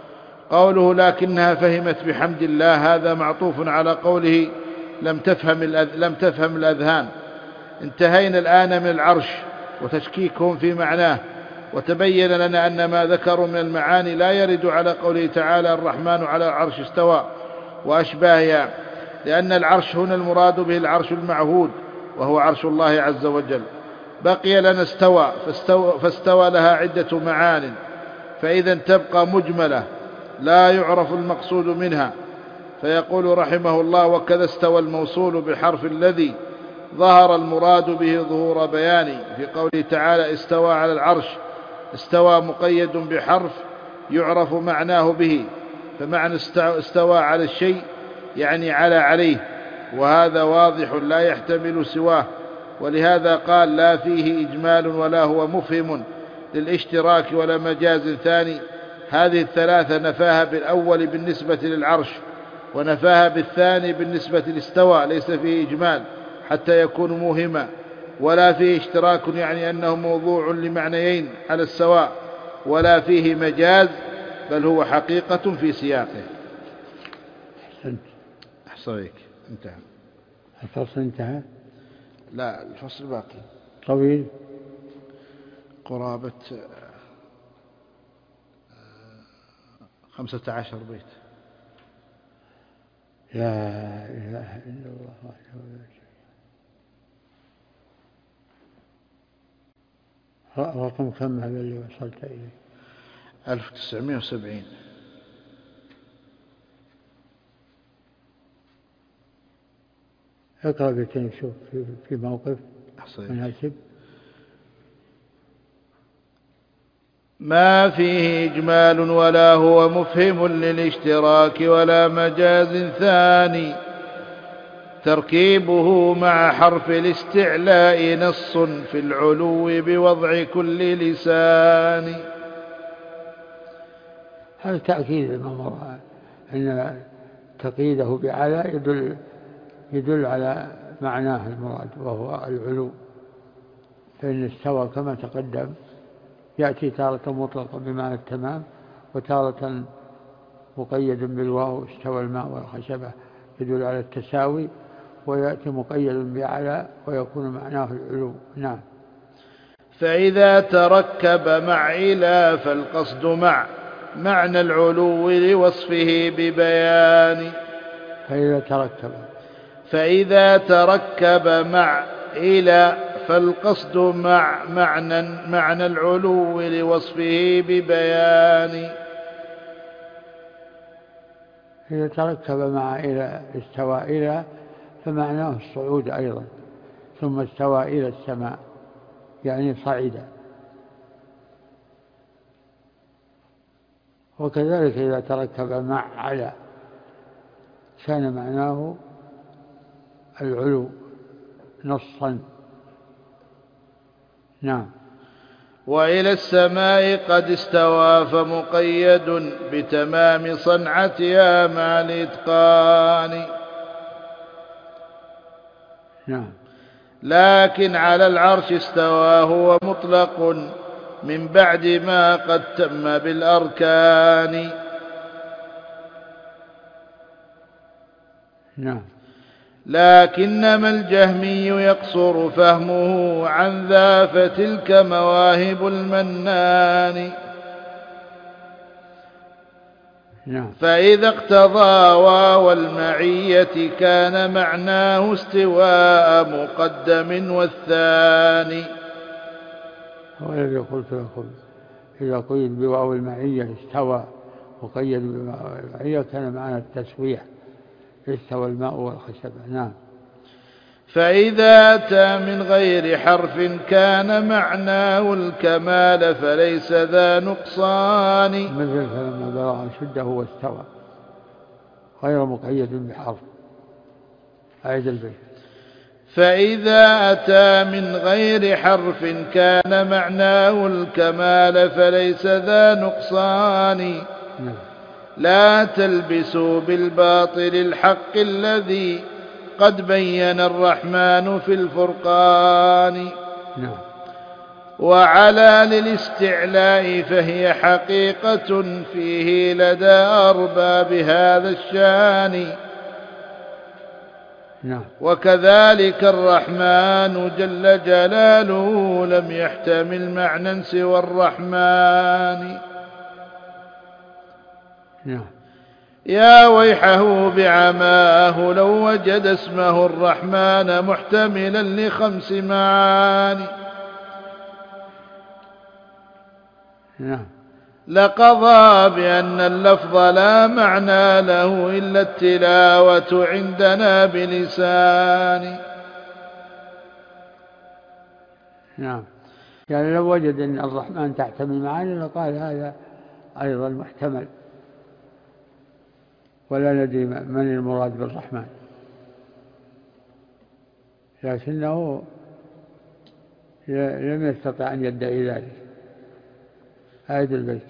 قوله لكنها فهمت بحمد الله، هذا معطوف على قوله لم تفهم, لم تفهم الأذهان. انتهينا الآن من العرش وتشكيكهم في معناه، وتبين لنا أن ما ذكروا من المعاني لا يرد على قوله تعالى الرحمن على العرش استوى وأشباهها، لأن العرش هنا المراد به العرش المعهود وهو عرش الله عز وجل. بقي لنا استوى، فاستوى, فاستوى لها عدة معان، فإذا تبقى مجملة لا يعرف المقصود منها. فيقول رحمه الله وكذا استوى الموصول بالحرف الذي ظهر المراد به ظهور بياني. في قوله تعالى استوى على العرش، استوى مقيد بحرف يعرف معناه به، فمعنى استوى على الشيء يعني على عليه، وهذا واضح لا يحتمل سواه، ولهذا قال لا فيه إجمال ولا هو مفهم للاشتراك ولا مجاز ثاني. هذه الثلاثة نفاها بالأول بالنسبة للعرش، ونفاها بالثاني بالنسبة لاستوى، ليس فيه إجمال حتى يكون موهما، ولا فيه اشتراك يعني أنه موضوع لمعنيين على السواء، ولا فيه مجاز بل هو حقيقة في سياقه. أحسنت. أحصيك انتهى. الفصل انتهى؟ لا، الفصل باقي طويل، قرابة خمسة عشر بيت. لا إله إلا الله وحده لا شريك له. رقم كم هذا اللي وصلت إليه؟ ألف وتسعمائة وسبعين. اقرأ بيتين شوف في, في موقف مناسب. ما فيه إجمال ولا هو مفهم للاشتراك ولا مجاز ثاني، تركيبه مع حرف الاستعلاء نص في العلو بوضع كل لسان. هذا تأكيد الممر أن تقييده بعلى يدل, يدل على معناه المراد وهو العلو، فإن استوى كما تقدم يأتي تارة مطلقة بمعنى التمام، وتارة مقيد بالواو استوى الماء والخشبة يدل على التساوي، ويأتي مقيد بعلى ويكون معناه العلو. نعم. فإذا تركب مع إلى فالقصد مع معنى العلو لوصفه ببيان. فإذا تركب فإذا تركب مع إلى فالقصد مع معنى معنى العلو لوصفه ببيان. إذا تركب مع إلى استوى إلى فمعناه الصعود أيضا، ثم استوى إلى السماء يعني صعد. وكذلك إذا تركب مع على كان معناه العلو نصا. نعم. وإلى السماء قد استوى فمقيد بتمام صنعتها مع الإتقان. نعم. لكن على العرش استوى هو مطلق من بعد ما قد تم بالأركان. نعم. لكنما الجهمي يقصر فهمه عن ذا فتلك مواهب المنان. نعم. فإذا اقتضى واو المعية كان معناه استواء مقدم والثاني. هو الذي قلت لكم إذا قيد بواو المعية استوى وقيد بواو المعية كان معنى التسوية استوى الماء والخشبة. نعم. فإذا أتى من غير حرف كان معناه الكمال فليس ذا نقصان. مثل فلما بلغ أشده واستوى غير مقيد بحرف. أعيد البيت. فإذا أتى من غير حرف كان معناه الكمال فليس ذا نقصان. نعم. لا تلبسوا بالباطل الحق الذي قد بين الرحمن في الفرقان. نعم. وعلى للاستعلاء فهي حقيقة فيه لدى أرباب هذا الشان. نعم. وكذلك الرحمن جل جلاله لم يحتمل معنى سوى الرحمن. نعم. يا ويحه بعماه لو وجد اسمه الرحمن محتملا لخمس معاني. نعم. لقضى بأن اللفظ لا معنى له إلا التلاوة عندنا بلسان. نعم. يعني لو وجد أن الرحمن تحتمل معاني لقال هذا أيضا محتمل، ولا ندري من المراد بالرحمن، لكنه لم يستطع أن يدعي ذلك. هذا البيت.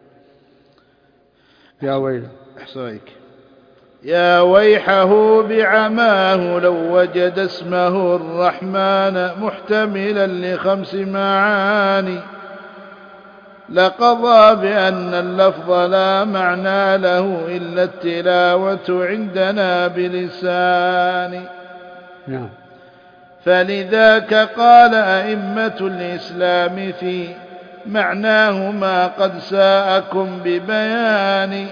يا ويله. أحسنك. يا ويحه بعماه لو وجد اسمه الرحمن محتملا لخمس معاني. لقضى بأن اللفظ لا معنى له إلا التلاوة عندنا بلسان. نعم. فلذاك قال أئمة الإسلام في معناه ما قد ساءكم ببيان.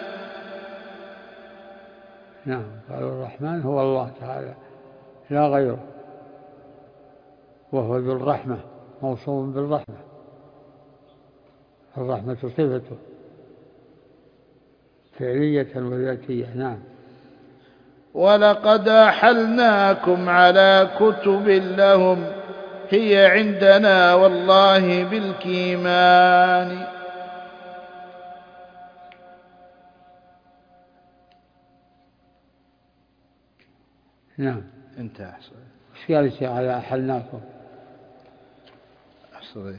نعم. قالوا الرحمن هو الله تعالى لا غيره، وهو ذو الرحمة موصوف بالرحمة، الرحمة صفته فعلية وذاتية. نعم. ولقد أحلناكم على كتب لهم هي عندنا والله بالكيمان. نعم. انتهى. أحسن. ايش قال الشيخ على أحلناكم؟ أحسن.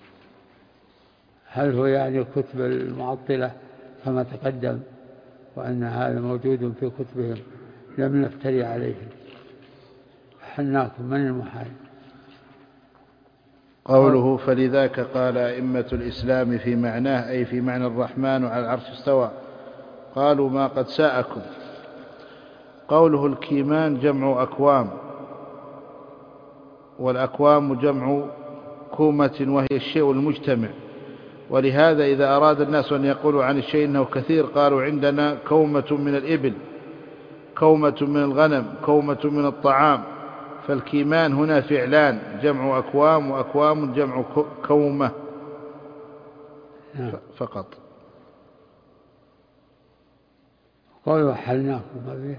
هل هو يعني كتب المعطلة كما تقدم وأن هذا موجود في كتبهم لم نفتري عليهم؟ أحلناكم من المحال؟ قوله فلذاك قال أئمة الإسلام في معناه أي في معنى الرحمن على العرش استوى قالوا ما قد ساءكم. قوله الكيمان جمع أكوام، والأكوام جمع كومة وهي الشيء المجتمع، ولهذا إذا أراد الناس أن يقولوا عن الشيء إنه كثير قالوا عندنا كومة من الإبل، كومة من الغنم، كومة من الطعام. فالكيمان هنا فعلان جمع أكوام، وأكوام جمع كومة فقط. قالوا حلناكم ما فيه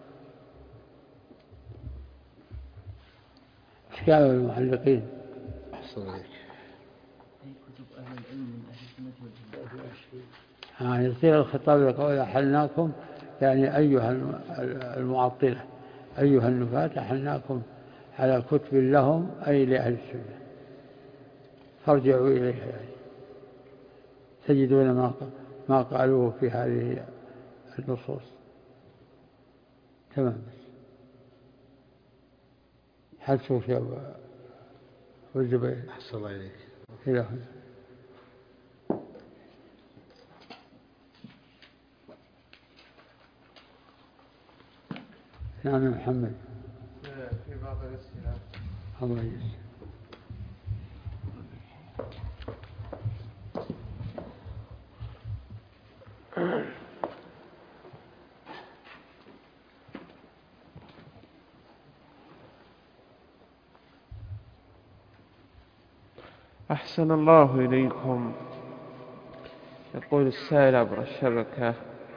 إشكال المعلقين. أحسن عليك. أي كتب أهل العلم من أهل السنة والجماعة. يعني يصير الخطاب يقول أحلناكم يعني أيها المعطلة أيها النفاة أحلناكم على كتب لهم أي لأهل السنة فارجعوا إليها، يعني تجدون ما ما قالوه في هذه النصوص. تمام. حسوا في أبو الزبير. أحسن الله إليك. إلى هنا. نعم محمد. في بعض الأسئلة. الله يجزيك. أحسن الله إليكم. يقول السائل عبر الشبكة: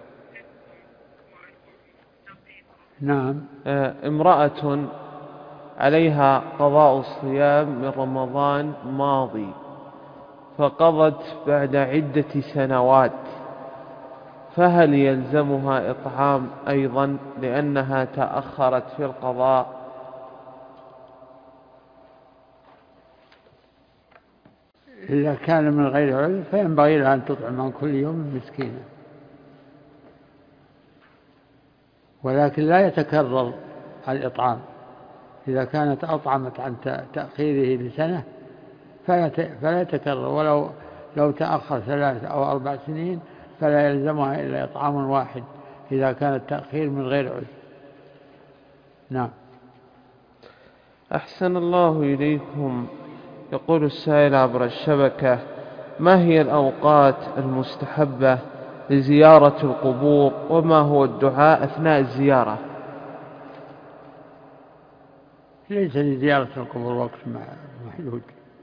نعم. امرأة عليها قضاء الصيام من رمضان ماضي فقضت بعد عدة سنوات، فهل يلزمها إطعام أيضا لأنها تأخرت في القضاء؟ إذا كان من غير عذر فينبغي لها أن تطعم عن كل يوم مسكينا، ولكن لا يتكرر الإطعام. إذا كانت أطعمت عن تأخيره لسنة فلا يتكرر، ولو لو تأخر ثلاث أو أربع سنين فلا يلزمها إلا إطعام واحد إذا كان التأخير من غير عذر. نعم. أحسن الله إليكم. يقول السائل عبر الشبكة: ما هي الأوقات المستحبة لزيارة القبور، وما هو الدعاء أثناء الزيارة؟ ليس لزيارة القبور وقت محدود،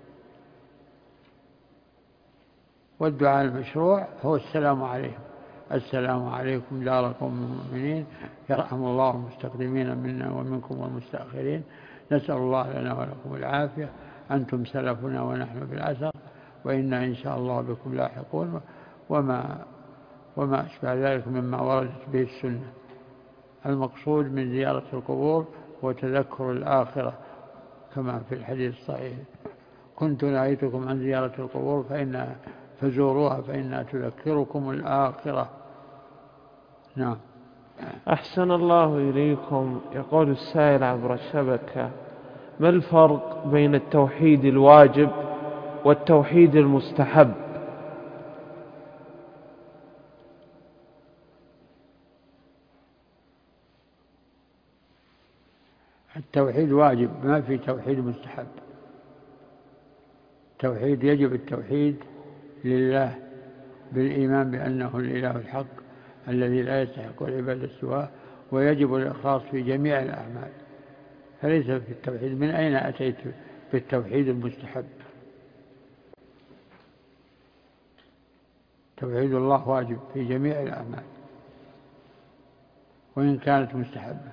والدعاء المشروع هو السلام عليكم، السلام عليكم دار قوم المؤمنين يرحم الله المستقدمين منا ومنكم والمستأخرين، نسأل الله لنا ولكم العافية، أنتم سلفنا ونحن في العسر، وإنا إن شاء الله بكم لاحقون، وما وما أشبه ذلك مما وردت به السنة. المقصود من زيارة القبور هو تذكر الآخرة كما في الحديث الصحيح: كنت نهيتكم عن زيارة القبور فإن فزوروها فإنها تذكركم الآخرة. نعم. أحسن الله إليكم. يقول السائل عبر الشبكة: ما الفرق بين التوحيد الواجب والتوحيد المستحب؟ التوحيد واجب، ما في توحيد مستحب. التوحيد يجب التوحيد لله بالإيمان بأنه الإله الحق الذي لا يستحق العبادة سواه، ويجب الإخلاص في جميع الأعمال، فليس في التوحيد. من أين أتيت بالتوحيد المستحب؟ توحيد الله واجب في جميع الأعمال وإن كانت مستحبة.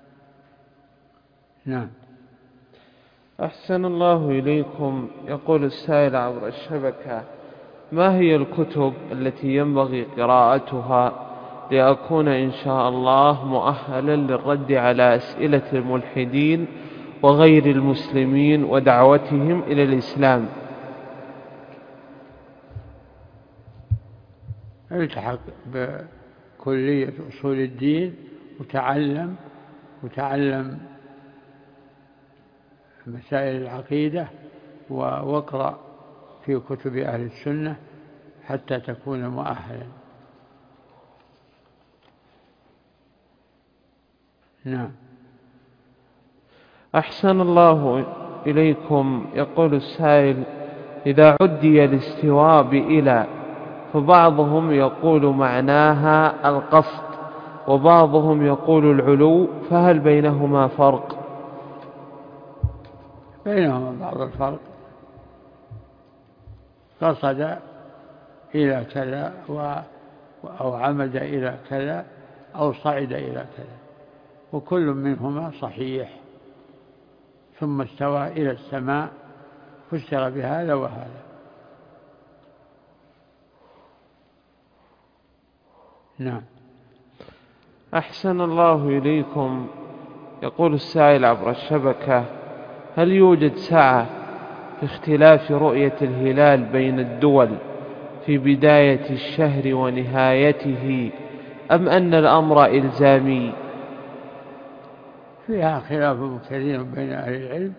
نعم. أحسن الله إليكم. يقول السائل عبر الشبكة: ما هي الكتب التي ينبغي قراءتها لأكون إن شاء الله مؤهلا للرد على أسئلة الملحدين وغير المسلمين ودعوتهم إلى الإسلام؟ التحق بكلية أصول الدين وتعلم وتعلم مسائل العقيدة واقرأ في كتب أهل السنة حتى تكون مؤهلا. نعم. أحسن الله إليكم. يقول السائل: إذا عدي الاستواء بإلى فبعضهم يقول معناها القصد وبعضهم يقول العلو، فهل بينهما فرق؟ بينهما بعض الفرق. قصد إلى كذا أو عمد إلى كذا أو صعد إلى كذا، وكل منهما صحيح. ثم استوى إلى السماء فسر بهذا وهذا. نعم. أحسن الله إليكم. يقول السائل عبر الشبكة: هل يوجد سعة في اختلاف رؤية الهلال بين الدول في بداية الشهر ونهايته، أم أن الأمر إلزامي؟ فيها خلاف كثير بين أهل العلم،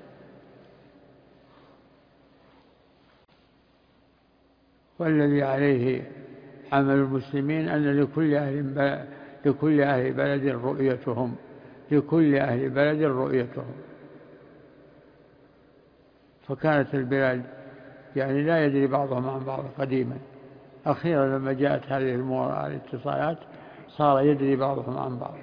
والذي عليه عمل المسلمين أن لكل أهل لكل أهل بلد رؤيتهم لكل أهل بلد رؤيتهم. فكانت البلاد يعني لا يدري بعضهم عن بعض قديما، أخيرا لما جاءت هذه الاتصالات صار يدري بعضهم عن بعض.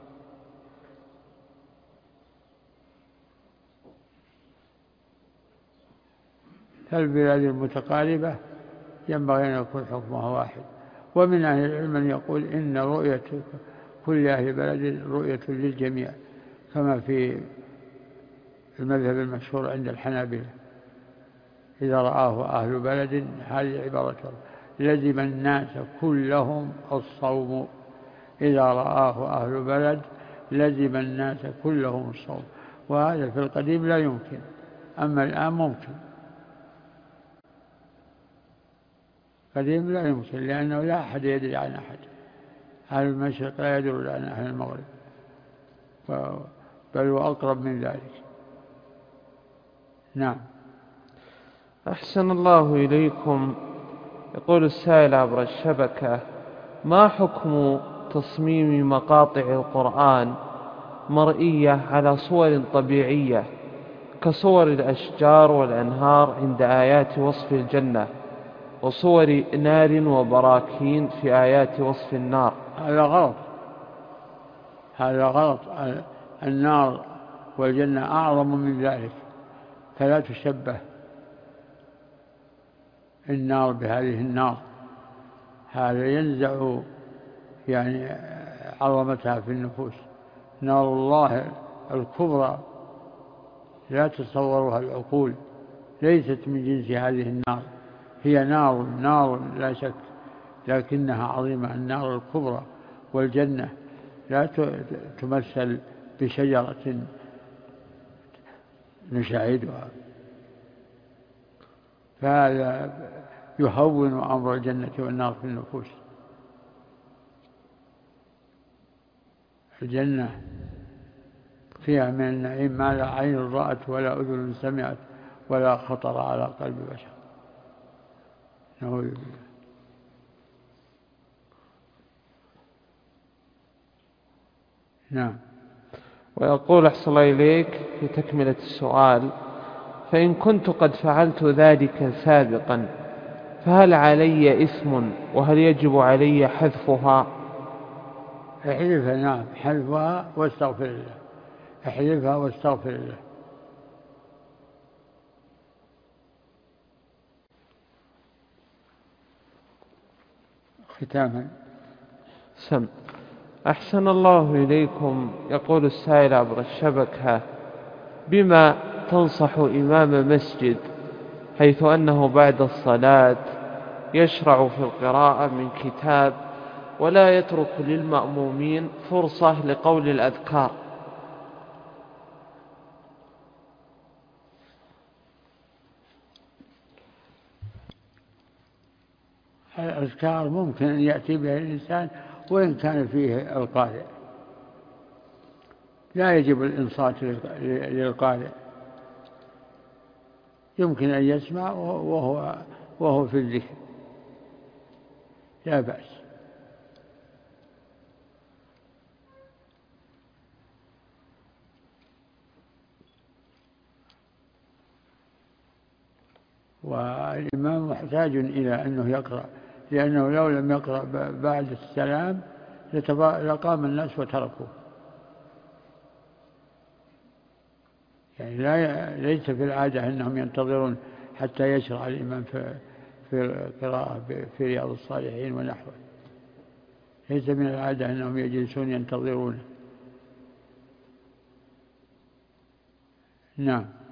فالبلاد المتقاربة ينبغي أن يكون حكمها واحد. ومن أهل العلم من يقول إن رؤية كل أهل بلد رؤية للجميع، كما في المذهب المشهور عند الحنابلة: إذا رآه أهل بلد، هذه عبارته، لزم الناس كلهم الصوم. إذا رآه أهل بلد لزم الناس كلهم الصوم. وهذا في القديم لا يمكن، أما الآن ممكن. قديم لا يمكن، لأنه لا أحد يدري عن أحد. أهل المشرق لا يدرون عن أهل المغرب، بل وأقرب من ذلك. نعم. أحسن الله إليكم. يقول السائل عبر الشبكة: ما حكم تصميم مقاطع القرآن مرئية على صور طبيعية كصور الأشجار والأنهار عند آيات وصف الجنة، وصور نار وبراكين في آيات وصف النار؟ هذا غلط، هذا غلط. النار والجنة أعظم من ذلك، فلا تشبه النار بهذه النار. هذا ينزع يعني عظمتها في النفوس. نار الله الكبرى لا تصورها العقول، ليست من جنس هذه النار. هي نار نار لا شك، لكنها عظيمة. النار الكبرى والجنة لا تمثل بشجرة نشاهدها. فهذا يهون أمر الجنة والنار في النفوس. الجنة فيها من النعيم ما لا عين رأت ولا أذن سمعت ولا خطر على قلب بشر. نعوذ بالله. نعم. ويقول أحسن الله إليك في تكملة السؤال: فإن كنت قد فعلت ذلك سابقا فهل علي إثم، وهل يجب علي حذفها؟ احذفها. نعم، حذفها واستغفر الله. احذفها واستغفر الله. ختاما. سم. أحسن الله إليكم. يقول السائل عبر الشبكة: بما تنصح إمام مسجد حيث أنه بعد الصلاة يشرع في القراءة من كتاب ولا يترك للمأمومين فرصة لقول الأذكار؟ الأذكار ممكن أن يأتي بها الإنسان وإن كان فيه القارئ، لا يجب الإنصات للقارئ، يمكن أن يسمع وهو, وهو في الذكر، لا بأس. والإمام محتاج إلى أنه يقرأ، لأنه لو لم يقرأ بعد السلام لقام الناس وتركوه. يعني لا ليس في العادة أنهم ينتظرون حتى يشرع الإمام في في القراءة في رياض الصالحين ونحوه، ليس من العادة أنهم يجلسون ينتظرون. نعم.